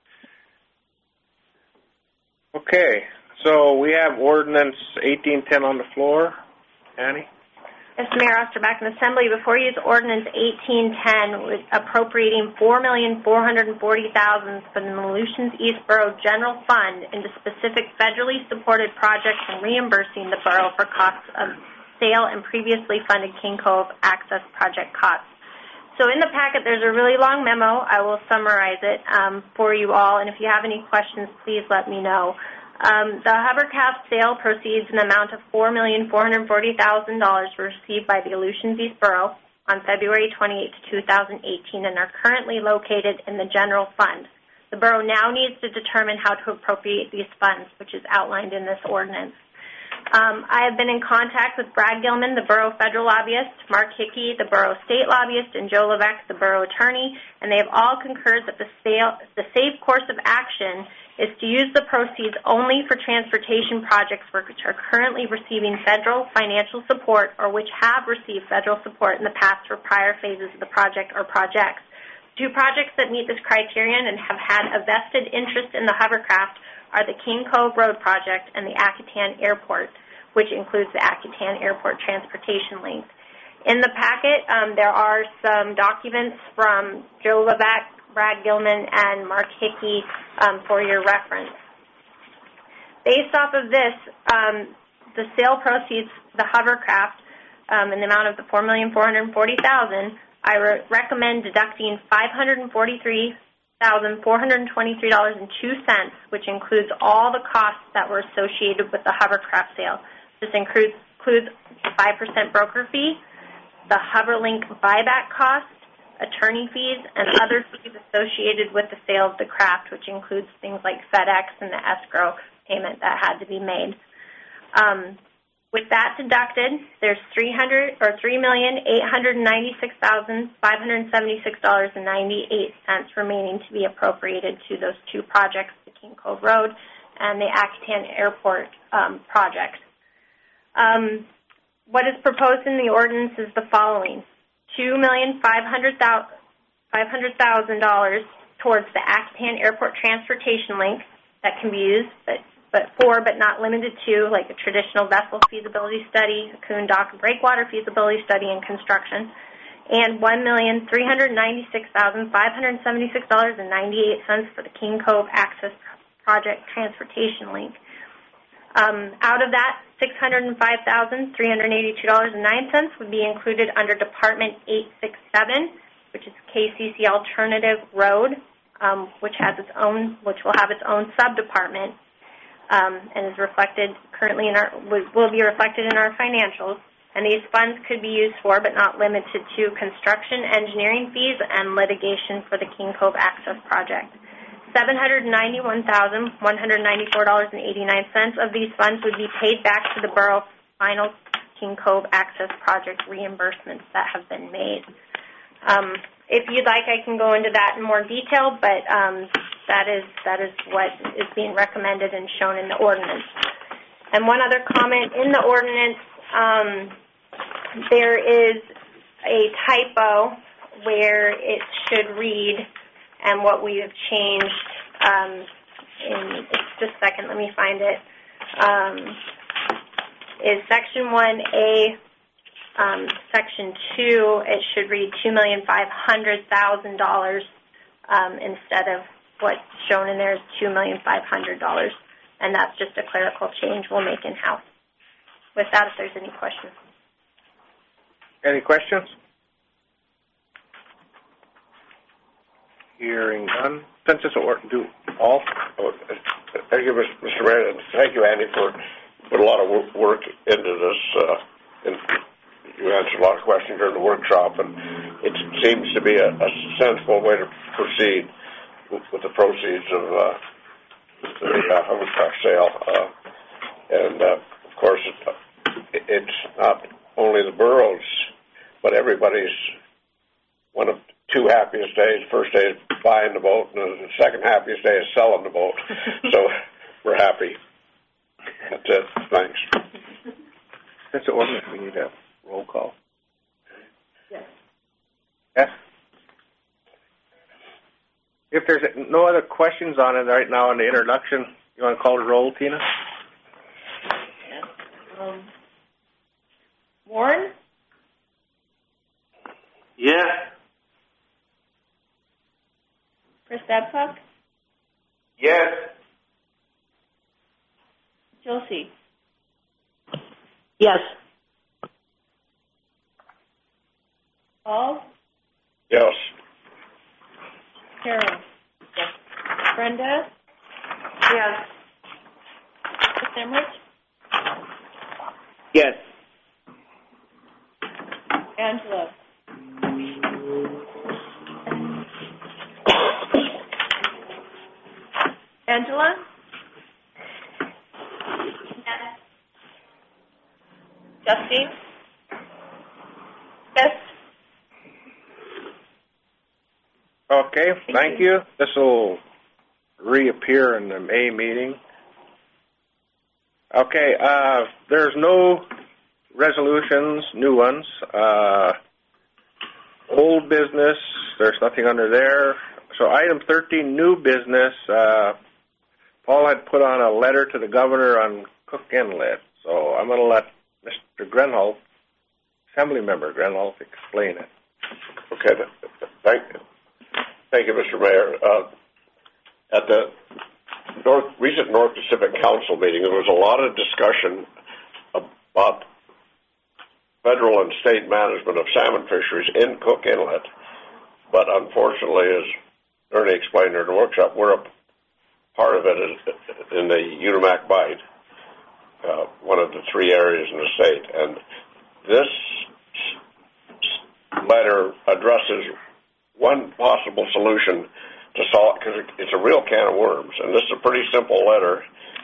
Okay, so we have ordinance eighteen ten on the floor. Annie? Yes, Mayor Osterback, in Assembly, before you is ordinance eighteen ten with appropriating four million four hundred forty thousand dollars for the Aleutians East Borough General Fund into specific federally supported projects and reimbursing the borough for costs of sale and previously funded King Cove access project costs. So in the packet, there's a really long memo. I will summarize it um, for you all, and if you have any questions, please let me know. Um, the hovercraft sale proceeds in the amount of four million four hundred forty thousand dollars were received by the Aleutians East Borough on February twenty-eighth, two thousand eighteen, and are currently located in the general fund. The borough now needs to determine how to appropriate these funds, which is outlined in this ordinance. Um, I have been in contact with Brad Gilman, the borough federal lobbyist, Mark Hickey, the borough state lobbyist, and Joe Levesque, the borough attorney, and they have all concurred that the, sale, the safe course of action is to use the proceeds only for transportation projects which are currently receiving federal financial support or which have received federal support in the past for prior phases of the project or projects. Two projects that meet this criterion and have had a vested interest in the hovercraft are the King Cove Road project and the Acatan Airport, which includes the Acatan Airport transportation link. In the packet, um, there are some documents from Joe Levesque, Brad Gilman, and Mark Hickey um, for your reference. Based off of this, um, the sale proceeds, the hovercraft, um, in the amount of the four million four hundred forty thousand dollars, I re- recommend deducting five hundred forty-three thousand four hundred twenty-three dollars and two cents, which includes all the costs that were associated with the hovercraft sale. This includes, includes five percent broker fee, the HoverLink buyback cost, attorney fees, and other fees associated with the sale of the craft, which includes things like FedEx and the escrow payment that had to be made. Um, with that deducted, there's three hundred or three million eight hundred ninety-six thousand five hundred seventy-six dollars and ninety-eight cents remaining to be appropriated to those two projects, the King Cove Road and the Acatan Airport um, project. Um, what is proposed in the ordinance is the following: two million five hundred thousand dollars towards the Acatan Airport transportation link that can be used, but but for but not limited to, like a traditional vessel feasibility study, a Coon Dock and Breakwater feasibility study and construction, and one million three hundred ninety-six thousand five hundred seventy-six dollars and ninety-eight cents for the King Cove Access Project transportation link. Um, out of that, six hundred five thousand three hundred eighty-two dollars and nine cents would be included under Department eight sixty-seven, which is K C C Alternative Road, um, which has its own, which will have its own sub-department. Um, and is reflected currently in our, will be reflected in our financials. And these funds could be used for, but not limited to, construction, engineering fees, and litigation for the King Cove Access Project. seven hundred ninety-one thousand one hundred ninety-four dollars and eighty-nine cents of these funds would be paid back to the borough's final King Cove Access Project reimbursements that have been made. Um, if you'd like, I can go into that in more detail, but um, that is that is what is being recommended and shown in the ordinance. And one other comment, in the ordinance, um, there is a typo where it should read, and what we have changed, um, in just a second, let me find it, um, is Section one A, um, Section two, it should read two million five hundred thousand dollars um, instead of what's shown in there is two million five hundred dollars, and that's just a clerical change we'll make in-house. With that, if there's any questions. Any questions? Hearing none. Since it's a do all. Oh, thank you, Mister Mayor, and thank you, Andy, for put a lot of work into this. Uh, and you answered a lot of questions during the workshop, and it seems to be a, a sensible way to proceed with, with the proceeds of uh, the uh, house car sale. Uh, and, uh, of course, it, it's not only the boroughs, but everybody's one of two happiest days. First day is buying the boat, and the second happiest day is selling the boat. So we're happy. That's it. Thanks. That's the ordinance. We need a roll call. Yes. Yes? If there's no other questions on it right now on the introduction, you want to call the roll, Tina? Yes. Um, Warren? Yes. Chris Babcock? Yes. Josie? Yes. Paul? Yes. Carol? Yes. Brenda? Yes. Chris Emmerich? Yes. Angela? Angela? Yes. Justine? Yes. Okay, thank you. This will reappear in the May meeting. Okay, uh, there's no resolutions, new ones. Uh, old business, there's nothing under there. So item thirteen, new business. Uh, Paul had put on a letter to the governor on Cook Inlet. So I'm going to let Mister Grenholt, Assembly Member Grenholt, explain it. Okay, thank you. Thank you, Mister Mayor. Uh, at the North, recent North Pacific Council meeting, there was a lot of discussion about federal and state management of salmon fisheries in Cook Inlet. But unfortunately, as Ernie explained during the workshop, we're a part of it in the Unimac Bight, uh, one of the three areas in the state. And this letter addresses one possible solution to solve, because it's a real can of worms. And this is a pretty simple letter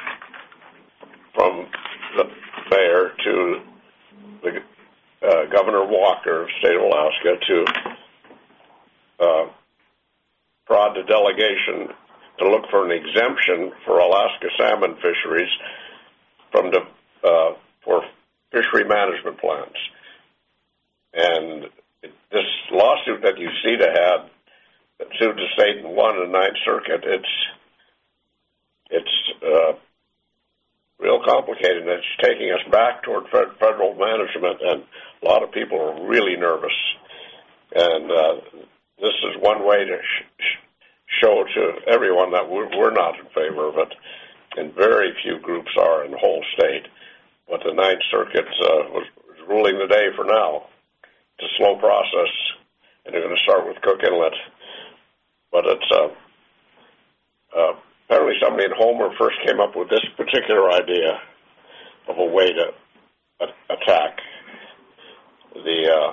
from the mayor to the uh, Governor Walker of the state of Alaska to uh, prod the delegation to look for an exemption for Alaska salmon fisheries from the uh, for fishery management plans. And this lawsuit that you see to have that sued the state and won in the Ninth Circuit, it's it's uh, real complicated. And it's taking us back toward federal management, and a lot of people are really nervous. And uh, this is one way to sh- show to everyone that we're, we're not in favor of it, and very few groups are in the whole state. But the Ninth Circuit uh, was, was ruling the day for now. It's a slow process, and they're going to start with Cook Inlet. But it's uh, uh, apparently somebody in Homer first came up with this particular idea of a way to a- attack the uh,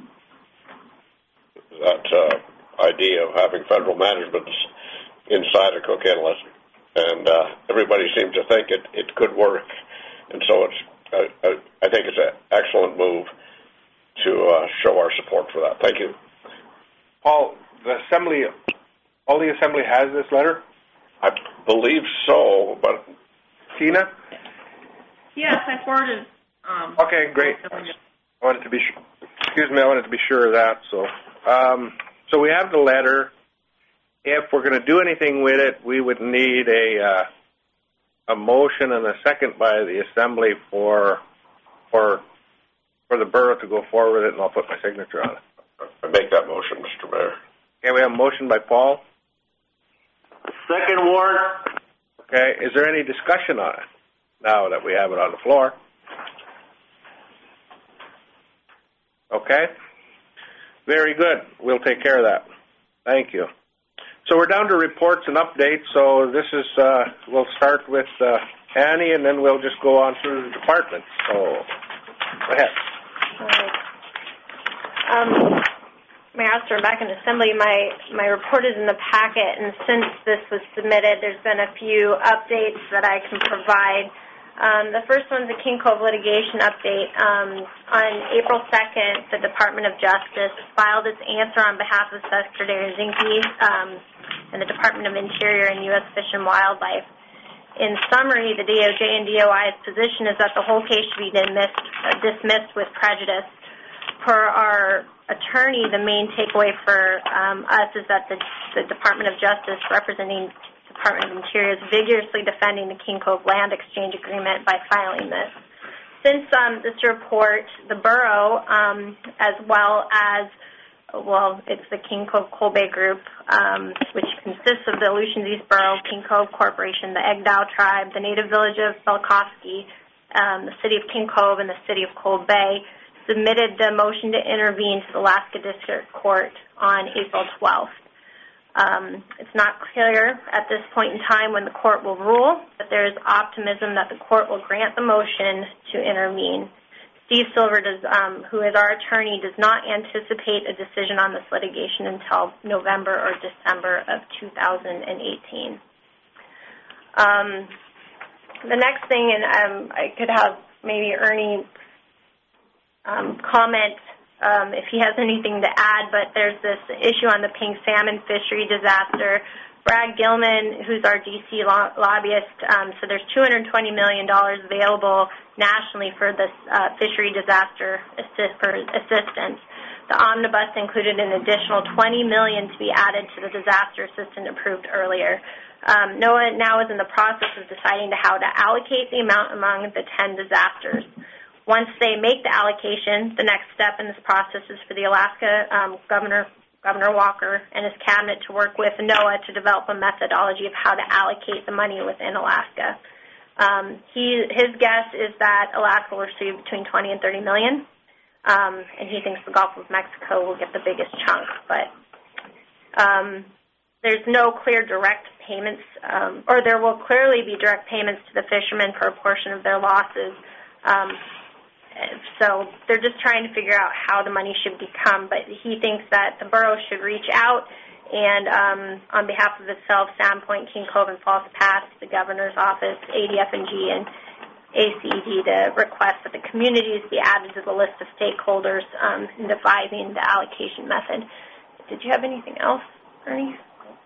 that uh, idea of having federal management inside of Cook Inlet, and uh, everybody seems to think it, it could work. And so it's uh, I think it's an excellent move to uh, show our support for that. Thank you. Paul, the Assembly, all the Assembly has this letter? I believe so, but... Tina? Yes, I forwarded. Um, okay, great. I wanted to be, excuse me, I wanted to be sure of that. So, um, so we have the letter. If we're going to do anything with it, we would need a uh, a motion and a second by the Assembly for for for the borough to go forward with it, and I'll put my signature on it. I make that motion, Mister Mayor. Okay, we have a motion by Paul. Second, Warren. Okay, is there any discussion on it now that we have it on the floor? Okay, very good. We'll take care of that. Thank you. So we're down to reports and updates. So this is, uh, we'll start with uh, Annie, and then we'll just go on through the departments. So go ahead. All right. Um, Mayor Oster, back in Assembly, my, my report is in the packet, and since this was submitted, there's been a few updates that I can provide. Um, the first one's a King Cove litigation update. Um, on April second, the Department of Justice filed its answer on behalf of Secretary Zinke um, and the Department of Interior and U S Fish and Wildlife. In summary, the D O J and D O I's position is that the whole case should be dismissed, uh, dismissed with prejudice. Per our attorney, the main takeaway for um, us is that the, the Department of Justice, representing Department of Interior, is vigorously defending the King Cove Land Exchange Agreement by filing this. Since um, this report, the borough, um, as well as, well, it's the King Cove Coal Bay Group, um, which consists of the Aleutians East Borough, King Cove Corporation, the Egdow Tribe, the native village of Belkofsky, um, the city of King Cove, and the city of Coal Bay, submitted the motion to intervene to the Alaska District Court on April twelfth. Um, it's not clear at this point in time when the court will rule, but there is optimism that the court will grant the motion to intervene. Steve Silver, does, um, who is our attorney, does not anticipate a decision on this litigation until November or December of two thousand eighteen. Um, the next thing, and um, I could have maybe Ernie Um, comment um, if he has anything to add, but there's this issue on the pink salmon fishery disaster. Brad Gilman, who's our D C lo- lobbyist, um, so there's two hundred twenty million dollars available nationally for this uh, fishery disaster assist- for assistance. The omnibus included an additional twenty million dollars to be added to the disaster assistance approved earlier. Um, NOAA now is in the process of deciding to how to allocate the amount among the ten disasters. Once they make the allocation, the next step in this process is for the Alaska um, Governor Governor Walker and his cabinet to work with NOAA to develop a methodology of how to allocate the money within Alaska. Um, he, his guess is that Alaska will receive between twenty and thirty million, um, and he thinks the Gulf of Mexico will get the biggest chunk. But um, there's no clear direct payments, um, or there will clearly be direct payments to the fishermen for a portion of their losses. Um, So they're just trying to figure out how the money should become, but he thinks that the borough should reach out and, um, on behalf of itself, Sandpoint, King Cove, and Falls Pass, the governor's office, A D F and G, and A C E D to request that the communities be added to the list of stakeholders um, in devising the allocation method. Did you have anything else, Ernie?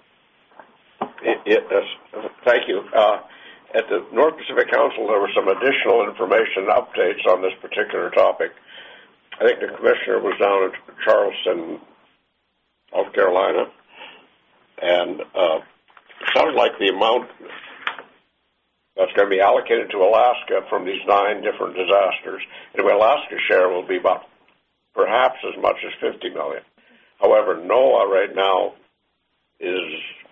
It, it, uh, thank you. Uh, At the North Pacific Council, there was some additional information updates on this particular topic. I think the commissioner was down at Charleston, South Carolina, and uh, it sounds like the amount that's going to be allocated to Alaska from these nine different disasters, anyway, Alaska's share will be about perhaps as much as fifty million dollars. However, NOAA right now is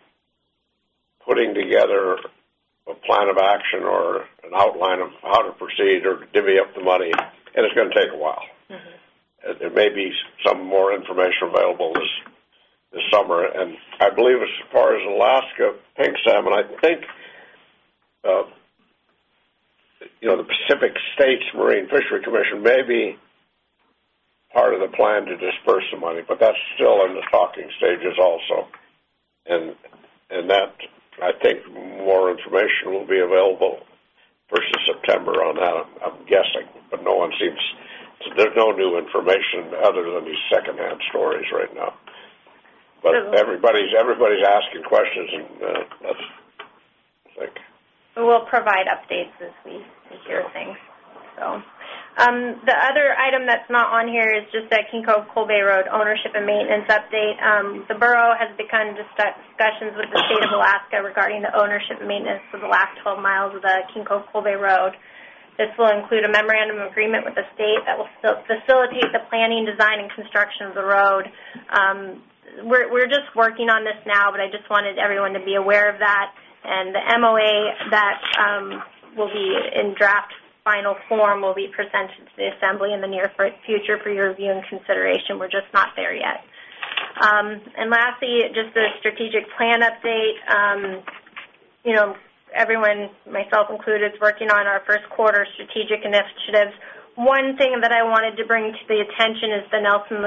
putting together a plan of action or an outline of how to proceed or to divvy up the money, and it's going to take a while. Mm-hmm. There may be some more information available this this summer, and I believe as far as Alaska pink salmon, I think uh, you know the Pacific States Marine Fishery Commission may be part of the plan to disperse the money, but that's still in the talking stages also, and and that. I think more information will be available first of September on that, I'm, I'm guessing. But no one seems, there's no new information other than these secondhand stories right now. But everybody's everybody's asking questions, and uh, that's, I think. We'll provide updates as we hear things. So, um, the other item that's not on here is just that King Cove Coal Bay Road ownership and maintenance update. Um, the borough has begun discussions with the state of Alaska regarding the ownership and maintenance of the last twelve miles of the King Cove Coal Bay Road. This will include a memorandum of agreement with the state that will facilitate the planning, design, and construction of the road. Um, we're, we're just working on this now, but I just wanted everyone to be aware of that. And the M O A that um, will be in draft final form will be presented to the Assembly in the near future for your review and consideration. We're just not there yet. Um, and lastly, just a strategic plan update. Um, you know, everyone, myself included, is working on our first quarter strategic initiatives. One thing that I wanted to bring to the attention is the Nelson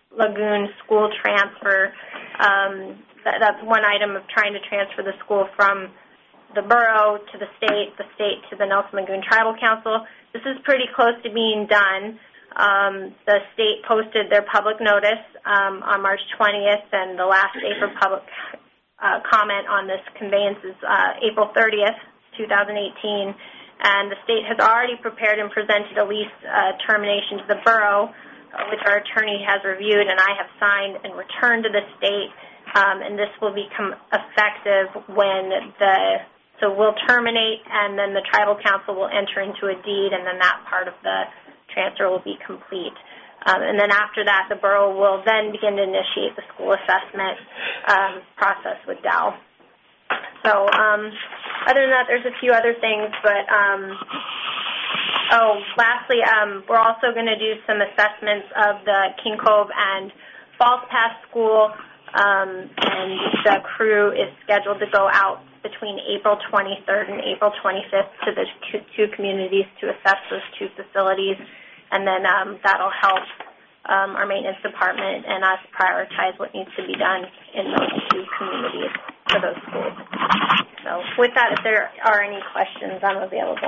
Lagoon school transfer. Um, that, that's one item of trying to transfer the school from the borough to the state, the state to the Nelson Lagoon Tribal Council. This is pretty close to being done. Um, the state posted their public notice um, on March twentieth, and the last day for public uh, comment on this conveyance is uh, April thirtieth, twenty eighteen. And the state has already prepared and presented a lease uh, termination to the borough, uh, which our attorney has reviewed, and I have signed and returned to the state. Um, and this will become effective when the so we'll terminate, and then the tribal council will enter into a deed, and then that part of the transfer will be complete. Um, and then after that, the borough will then begin to initiate the school assessment um, process with Dow. So um, other than that, there's a few other things, but um, oh, lastly, um, we're also going to do some assessments of the King Cove and Falls Pass School, um, and the crew is scheduled to go out between April twenty-third and April twenty-fifth to the two communities to assess those two facilities, and then um, that'll help um, our maintenance department and us prioritize what needs to be done in those two communities for those schools. So with that, if there are any questions, I'm available.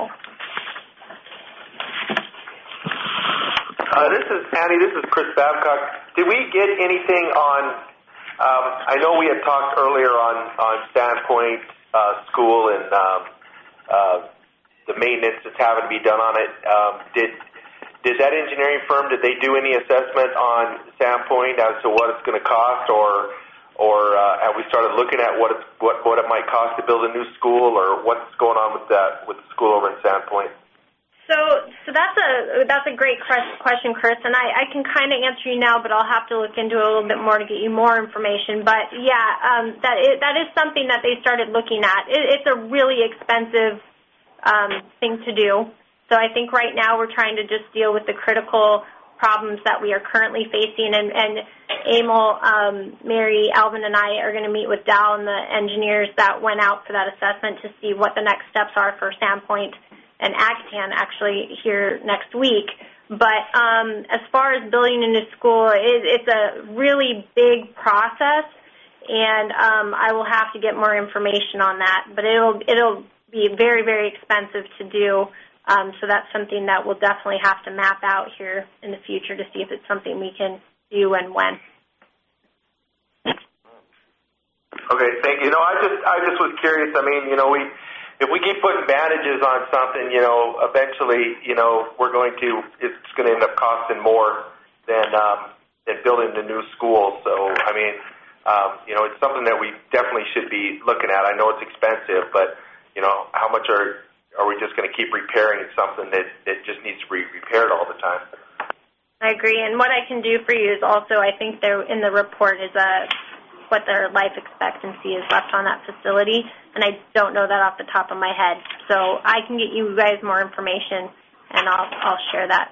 Uh, this is Annie. This is Chris Babcock. Did we get anything on? Um, I know we had talked earlier on on Sandpoint uh, School and um, uh, the maintenance that's having to be done on it. Um, did did that engineering firm? Did they do any assessment on Sandpoint as to what it's going to cost, or or uh, have we started looking at what it's, what what it might cost to build a new school, or what's going on with that with the school over in Sandpoint? So, so that's a that's a great question, Chris, and I, I can kind of answer you now, but I'll have to look into it a little bit more to get you more information. But yeah, um, that is, that is something that they started looking at. It, it's a really expensive um, thing to do. So I think right now we're trying to just deal with the critical problems that we are currently facing. And, and Emil, um, Mary, Alvin, and I are going to meet with Dow and the engineers that went out for that assessment to see what the next steps are for Sandpoint and Acton actually here next week. But um, as far as building a new school, it, it's a really big process, and um, I will have to get more information on that. But it'll it'll be very, very expensive to do, um, so that's something that we'll definitely have to map out here in the future to see if it's something we can do and when. Okay, thank you. You know, I just I just was curious. I mean, you know, we. If we keep putting bandages on something, you know, eventually, you know, we're going to, it's going to end up costing more than um, than building the new school. So, I mean, um, you know, it's something that we definitely should be looking at. I know it's expensive, but, you know, how much are are we just going to keep repairing something that, that just needs to be repaired all the time? I agree. And what I can do for you is also, I think there in the report is a what their life expectancy is left on that facility, and I don't know that off the top of my head. So I can get you guys more information, and I'll I'll share that.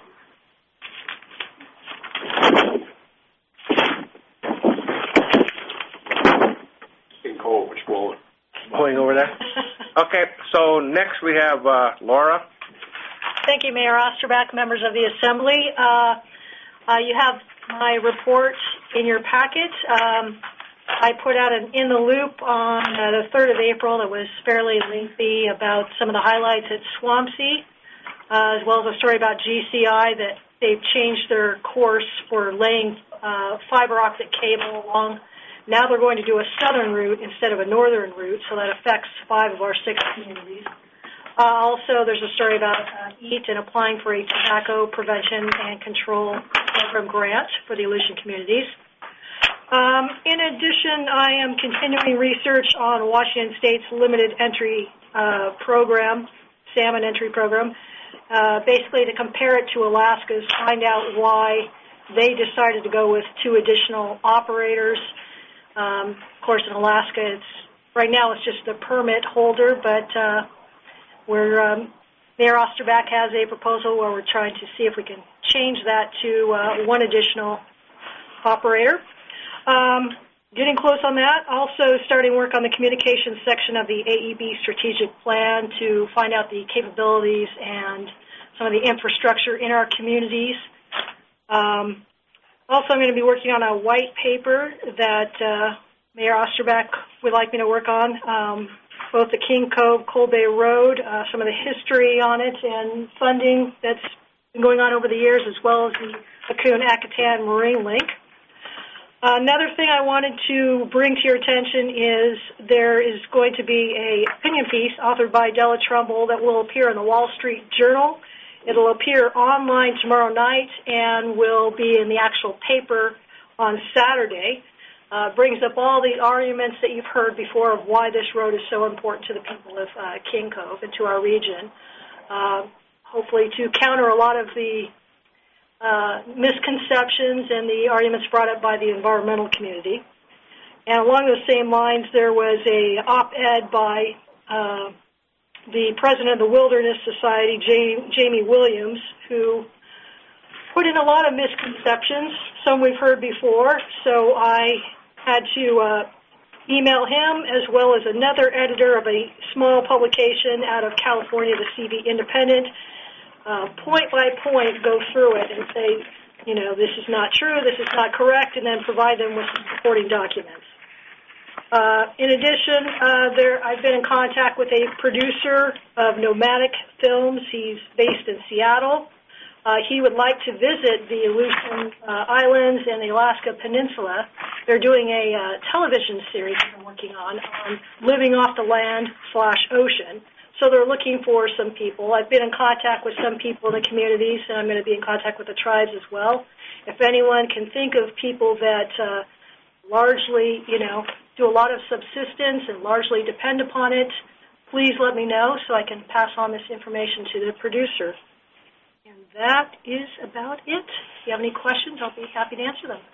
Going over there. Okay, so next we have uh, Laura. Thank you, Mayor Osterback, members of the Assembly. Uh, uh, you have my report in your packet. Um, I put out an In the Loop on uh, the third of April that was fairly lengthy about some of the highlights at Swampsea, uh, as well as a story about G C I that they've changed their course for laying uh, fiber optic cable along. Now they're going to do a southern route instead of a northern route, so that affects five of our six communities. Uh, also, there's a story about uh, EAT and applying for a tobacco prevention and control program grant for the Aleutian communities. Um, in addition, I am continuing research on Washington State's limited entry uh, program, salmon entry program, uh, basically to compare it to Alaska's, find out why they decided to go with two additional operators. Um, of course, in Alaska, it's right now it's just the permit holder, but uh, we're um, Mayor Osterback has a proposal where we're trying to see if we can change that to uh, one additional operator. Um, getting close on that. Also starting work on the communications section of the A E B strategic plan to find out the capabilities and some of the infrastructure in our communities. Um, Also, I'm going to be working on a white paper that uh, Mayor Osterbeck would like me to work on, um, both the King Cove, Cold Bay Road, uh, some of the history on it, and funding that's been going on over the years, as well as the Accoon-Acatan Marine Link. Uh, another thing I wanted to bring to your attention is there is going to be a opinion piece authored by Della Trumbull that will appear in the Wall Street Journal. It'll appear online tomorrow night and will be in the actual paper on Saturday. Uh, brings up all the arguments that you've heard before of why this road is so important to the people of uh, King Cove and to our region. Uh, hopefully to counter a lot of the uh, misconceptions and the arguments brought up by the environmental community. And along those same lines, there was a op-ed by uh, the president of the Wilderness Society, Jamie Williams, who put in a lot of misconceptions, some we've heard before. So I had to uh, email him, as well as another editor of a small publication out of California, the C V Independent, uh, point by point go through it and say, you know, this is not true, this is not correct, and then provide them with supporting documents. Uh, in addition, uh, there, I've been in contact with a producer of Nomadic Films. He's based in Seattle. Uh, he would like to visit the Aleutian uh, Islands and the Alaska Peninsula. They're doing a uh, television series I'm working on on living off the land slash ocean. So they're looking for some people. I've been in contact with some people in the communities, and I'm going to be in contact with the tribes as well. If anyone can think of people that uh, largely, you know, do a lot of subsistence and largely depend upon it, please let me know so I can pass on this information to the producer. And that is about it. If you have any questions, I'll be happy to answer them.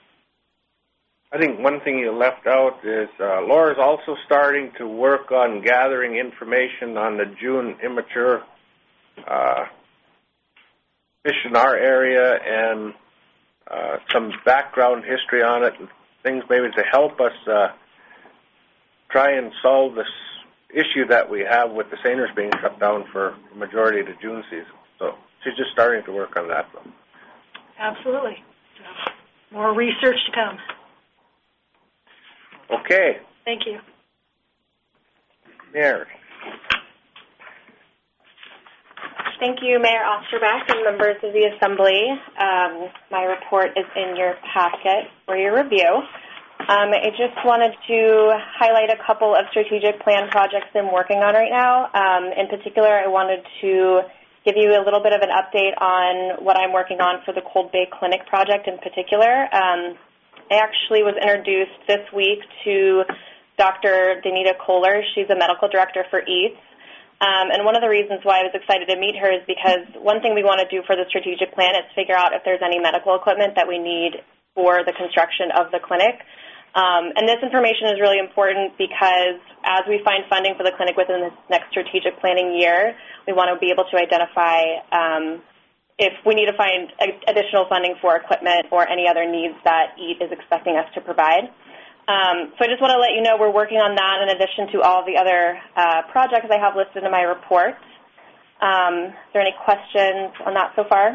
I think one thing you left out is uh, Laura's also starting to work on gathering information on the June immature uh, fish in our area and uh, some background history on it and things maybe to help us uh, try and solve this issue that we have with the seiners being shut down for the majority of the June season. So she's just starting to work on that. So. Absolutely. So, more research to come. Okay. Thank you. Mary. Thank you, Mayor Osterbeck and members of the Assembly. Um, my report is in your packet for your review. Um, I just wanted to highlight a couple of strategic plan projects I'm working on right now. Um, in particular, I wanted to give you a little bit of an update on what I'm working on for the Cold Bay Clinic project in particular. Um, I actually was introduced this week to Doctor Danita Kohler. She's a medical director for EATS. Um, and one of the reasons why I was excited to meet her is because one thing we want to do for the strategic plan is figure out if there's any medical equipment that we need for the construction of the clinic. Um, and this information is really important because as we find funding for the clinic within this next strategic planning year, we want to be able to identify um, if we need to find additional funding for equipment or any other needs that EAT is expecting us to provide. Um, so I just want to let you know we're working on that in addition to all the other uh, projects I have listed in my report. Um, is there any questions on that so far?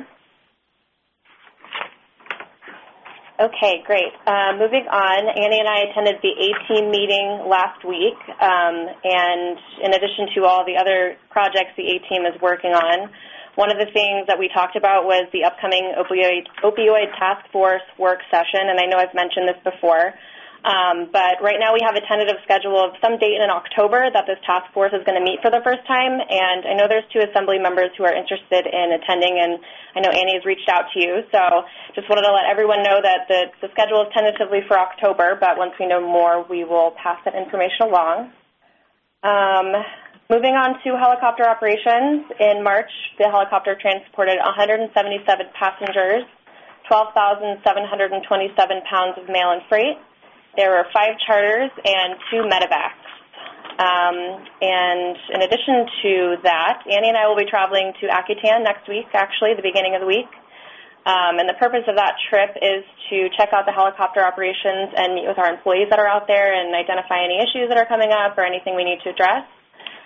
Okay, great. Uh, moving on, Annie and I attended the A-Team meeting last week, um, and in addition to all the other projects the A-Team is working on, one of the things that we talked about was the upcoming opioid, opioid task force work session, and I know I've mentioned this before. Um, but right now we have a tentative schedule of some date in October that this task force is going to meet for the first time, and I know there's two Assembly members who are interested in attending, and I know Annie has reached out to you, so just wanted to let everyone know that the, the schedule is tentatively for October, but once we know more, we will pass that information along. Um, moving on to helicopter operations, in March, the helicopter transported one hundred seventy-seven passengers, twelve thousand seven hundred twenty-seven pounds of mail and freight. There were five charters and two medevacs. Um, and in addition to that, Annie and I will be traveling to Acatan next week, actually, the beginning of the week. Um, and the purpose of that trip is to check out the helicopter operations and meet with our employees that are out there and identify any issues that are coming up or anything we need to address.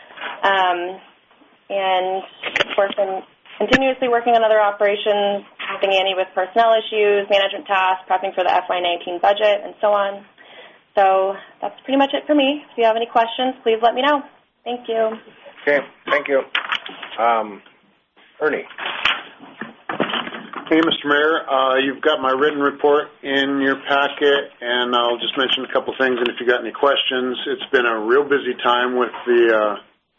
Um, and, of course, I'm continuously working on other operations helping Annie with personnel issues, management tasks, prepping for the F Y nineteen budget, and so on. So that's pretty much it for me. If you have any questions, please let me know. Thank you. Okay, thank you. Um, Ernie. Hey, Mister Mayor, uh, you've got my written report in your packet, and I'll just mention a couple things, and if you got any questions, it's been a real busy time with the uh,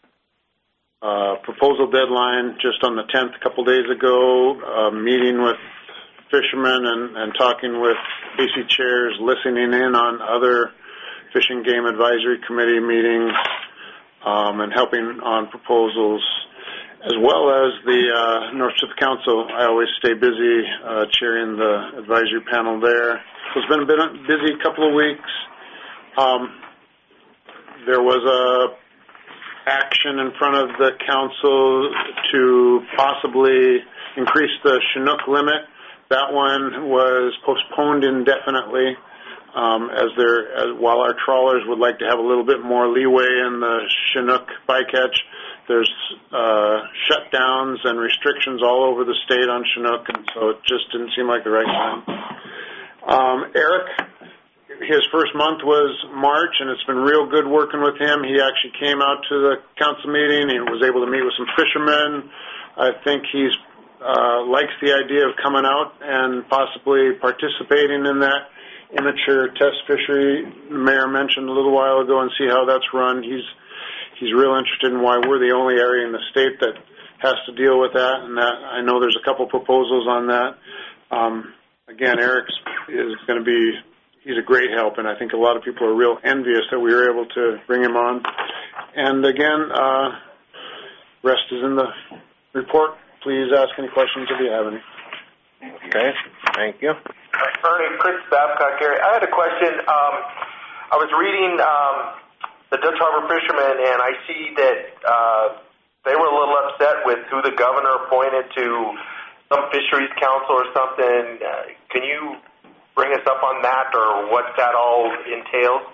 uh, proposal deadline just on the tenth a couple days ago, uh, meeting with fishermen and, and talking with A C chairs, listening in on other Fish and Game Advisory Committee meetings, um, and helping on proposals, as well as the uh, North Pacific Council. I always stay busy uh, chairing the advisory panel there. So it's been a bit busy couple of weeks. Um, there was a action in front of the council to possibly increase the Chinook limit. That one was postponed indefinitely, um, as there, as, while our trawlers would like to have a little bit more leeway in the Chinook bycatch. There's uh, shutdowns and restrictions all over the state on Chinook, and so it just didn't seem like the right time. Um, Eric, his first month was March, and it's been real good working with him. He actually came out to the council meeting. He was able to meet with some fishermen. I think he's uh, likes the idea of coming out and possibly participating in that immature test fishery the mayor mentioned a little while ago and see how that's run. He's He's real interested in why we're the only area in the state that has to deal with that, and that I know there's a couple proposals on that. Um, again, Eric is going to be, he's a great help, and I think a lot of people are real envious that we were able to bring him on. And again, uh, rest is in the report. Please ask any questions if you have any. Okay, thank you. Ernie, Chris Babcock here. I had a question. Um, I was reading um, the Dutch Harbor Fishermen, and I see that uh, they were a little upset with who the governor appointed to some fisheries council or something. Uh, can you bring us up on that, or what that all entails?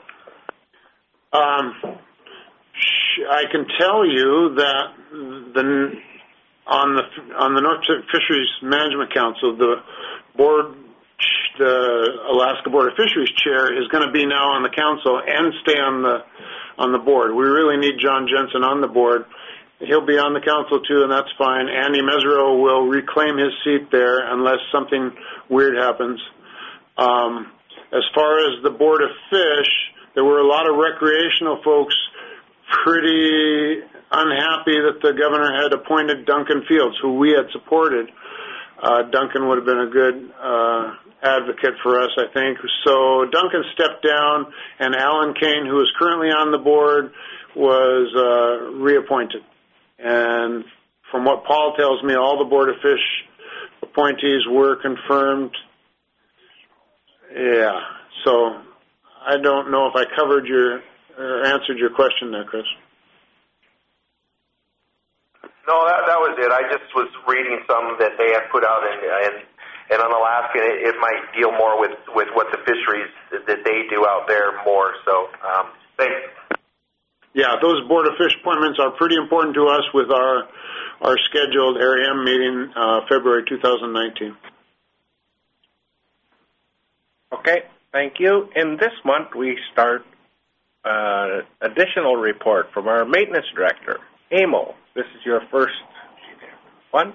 Um, I can tell you that the on the on the North Pacific Fisheries Management Council, the board, the Alaska Board of Fisheries chair is going to be now on the council and stay on the on the board. We really need John Jensen on the board. He'll be on the council too, and that's fine. Andy Mesereau will reclaim his seat there unless something weird happens. Um, as far as the Board of Fish, there were a lot of recreational folks pretty unhappy that the governor had appointed Duncan Fields, who we had supported. Uh, Duncan would have been a good uh, advocate for us, I think. So Duncan stepped down, and Alan Kane, who is currently on the board, was uh, reappointed. And from what Paul tells me, all the Board of Fish appointees were confirmed. Yeah, so I don't know if I covered your or answered your question there, Chris. No, that, that was it. I just was reading some that they had put out, and and, and on Alaska, it, it might deal more with, with what the fisheries that they do out there more. So, um, thanks. Yeah, those Board of Fish appointments are pretty important to us with our our scheduled A R A M meeting uh, February two thousand nineteen. Okay, thank you. In this month, we start uh, additional report from our maintenance director, Amo. This is your first one.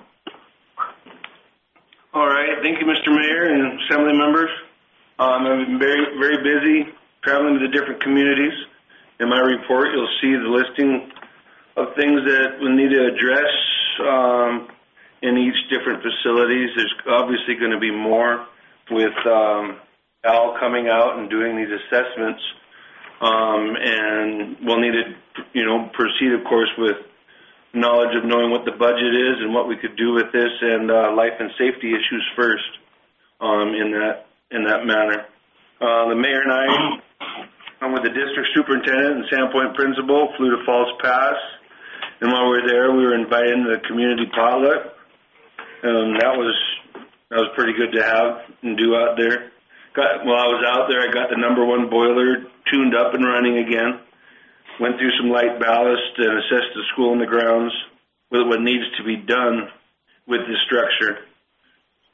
All right. Thank you, Mister Mayor and Assembly members. Um, I've been very, very busy traveling to the different communities. In my report, you'll see the listing of things that we need to address um, in each different facilities. There's obviously going to be more with um, Al coming out and doing these assessments. Um, and we'll need to, you know, proceed, of course, with knowledge of knowing what the budget is and what we could do with this, and uh, life and safety issues first um, in that in that manner. Uh, the mayor and I, um, with the district superintendent and Sandpoint principal, flew to Falls Pass, and while we were there, we were invited to the community potluck. Um, that was that was pretty good to have and do out there. Got, while I was out there, I got the number one boiler tuned up and running again. Went through some light ballast and assessed the school and the grounds with what needs to be done with the structure.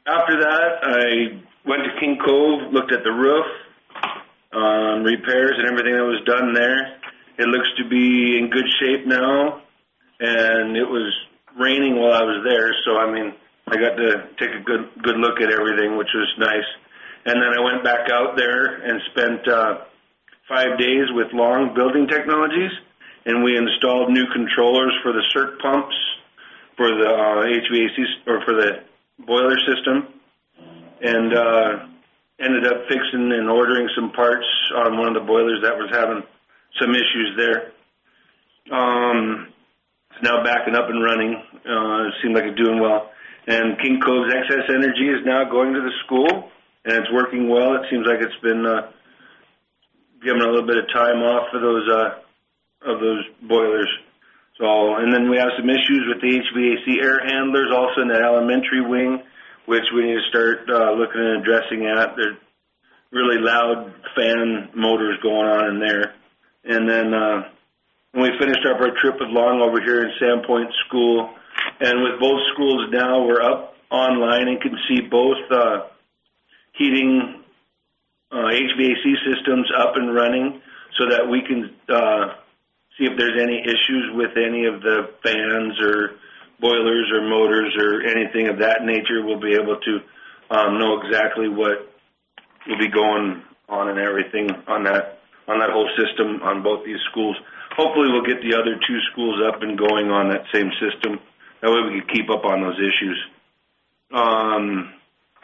after that, I went to King Cove, looked at the roof, um, repairs and everything that was done there. It looks to be in good shape now, and it was raining while I was there, so I mean, I got to take a good good look at everything, which was nice. And then I went back out there and spent uh, five days with Long Building Technologies, and we installed new controllers for the C E R C pumps, for the uh, H V A C, or for the boiler system, and uh, ended up fixing and ordering some parts on one of the boilers that was having some issues there. Um, it's now backing up and running. Uh, it seemed like it's doing well. And King Cove's excess energy is now going to the school, and it's working well. It seems like it's been uh, given a little bit of time off for those uh, of those boilers. So, and then we have some issues with the H V A C air handlers also in that elementary wing, which we need to start uh, looking and addressing at. There's really loud fan motors going on in there. And then uh, when we finished up our trip with Long over here in Sandpoint School, and with both schools now, we're up online and can see both uh, heating uh, H V A C systems up and running so that we can uh, see if there's any issues with any of the fans or boilers or motors or anything of that nature. We'll be able to um, know exactly what will be going on and everything on that on that whole system on both these schools. Hopefully we'll get the other two schools up and going on that same system. That way we can keep up on those issues. Um,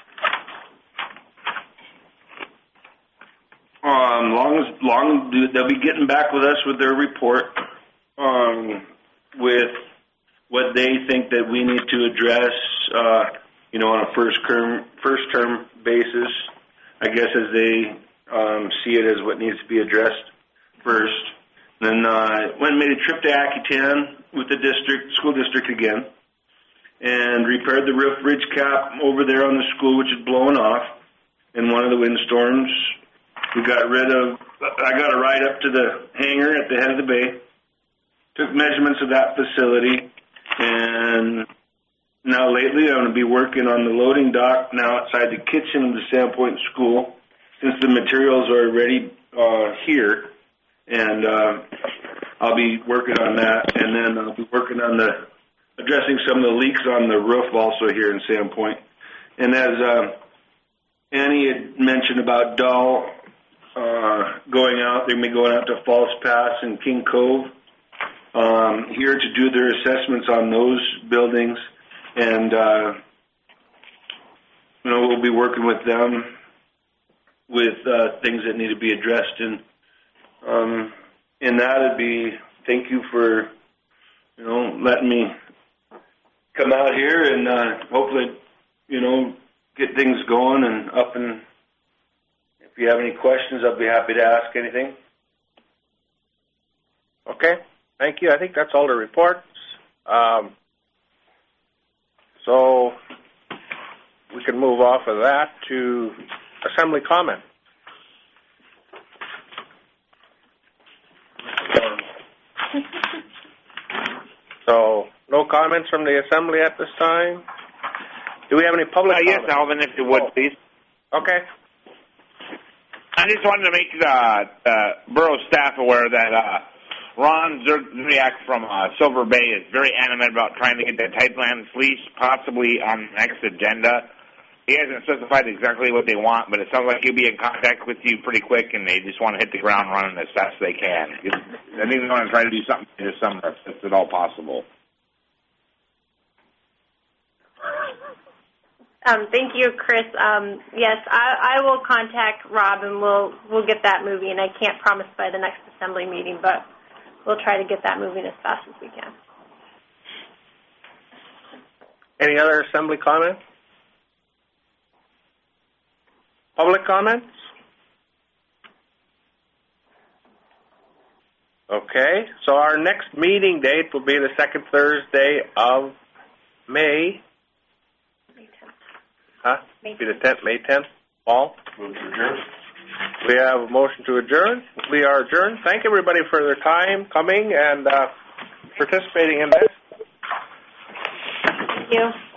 um, long as long they'll be getting back with us with their report um, with what they think that we need to address, uh, you know, on a first term first term basis. I guess as they um, see it as what needs to be addressed first. Then uh, went and made a trip to Accutan with the district, school district again, and repaired the roof ridge cap over there on the school, which had blown off in one of the windstorms. We got rid of, I got a ride up to the hangar at the head of the bay, took measurements of that facility, and now lately I'm going to be working on the loading dock now outside the kitchen of the Sandpoint School, since the materials are already uh, here. And uh, I'll be working on that, and then I'll be working on the addressing some of the leaks on the roof also here in Sandpoint. And as uh, Annie had mentioned about Dahl uh, going out, they're going to be going out to Falls Pass and King Cove um, here to do their assessments on those buildings. And, uh, you know, we'll be working with them with uh, things that need to be addressed. And Um, and that would be, thank you for, you know, letting me come out here and uh, hopefully, you know, get things going and up. And if you have any questions, I'll be happy to ask anything. Okay, thank you. I think that's all the reports. Um, so we can move off of that to assembly comment. So, no comments from the assembly at this time. Do we have any public uh, yes, comments? Alvin, if you would, oh. please. Okay. I just wanted to make the uh, borough staff aware that uh, Ron Zerniak from uh, Silver Bay is very animate about trying to get that Tightland fleece possibly on the next agenda. He hasn't specified exactly what they want, but it sounds like he'll be in contact with you pretty quick, and they just want to hit the ground running as fast as they can. I think they want to try to do something this summer if it's at all possible. Um, thank you, Chris. Um, yes, I, I will contact Rob, and we'll we'll get that moving. I can't promise by the next assembly meeting, but we'll try to get that moving as fast as we can. Any other assembly comments? Public comments? Okay, so our next meeting date will be the second Thursday of May. May tenth. Huh? May Be the tenth, May tenth. Paul? Move to adjourn. We have a motion to adjourn. We are adjourned. Thank everybody for their time coming and uh, participating in this. Thank you.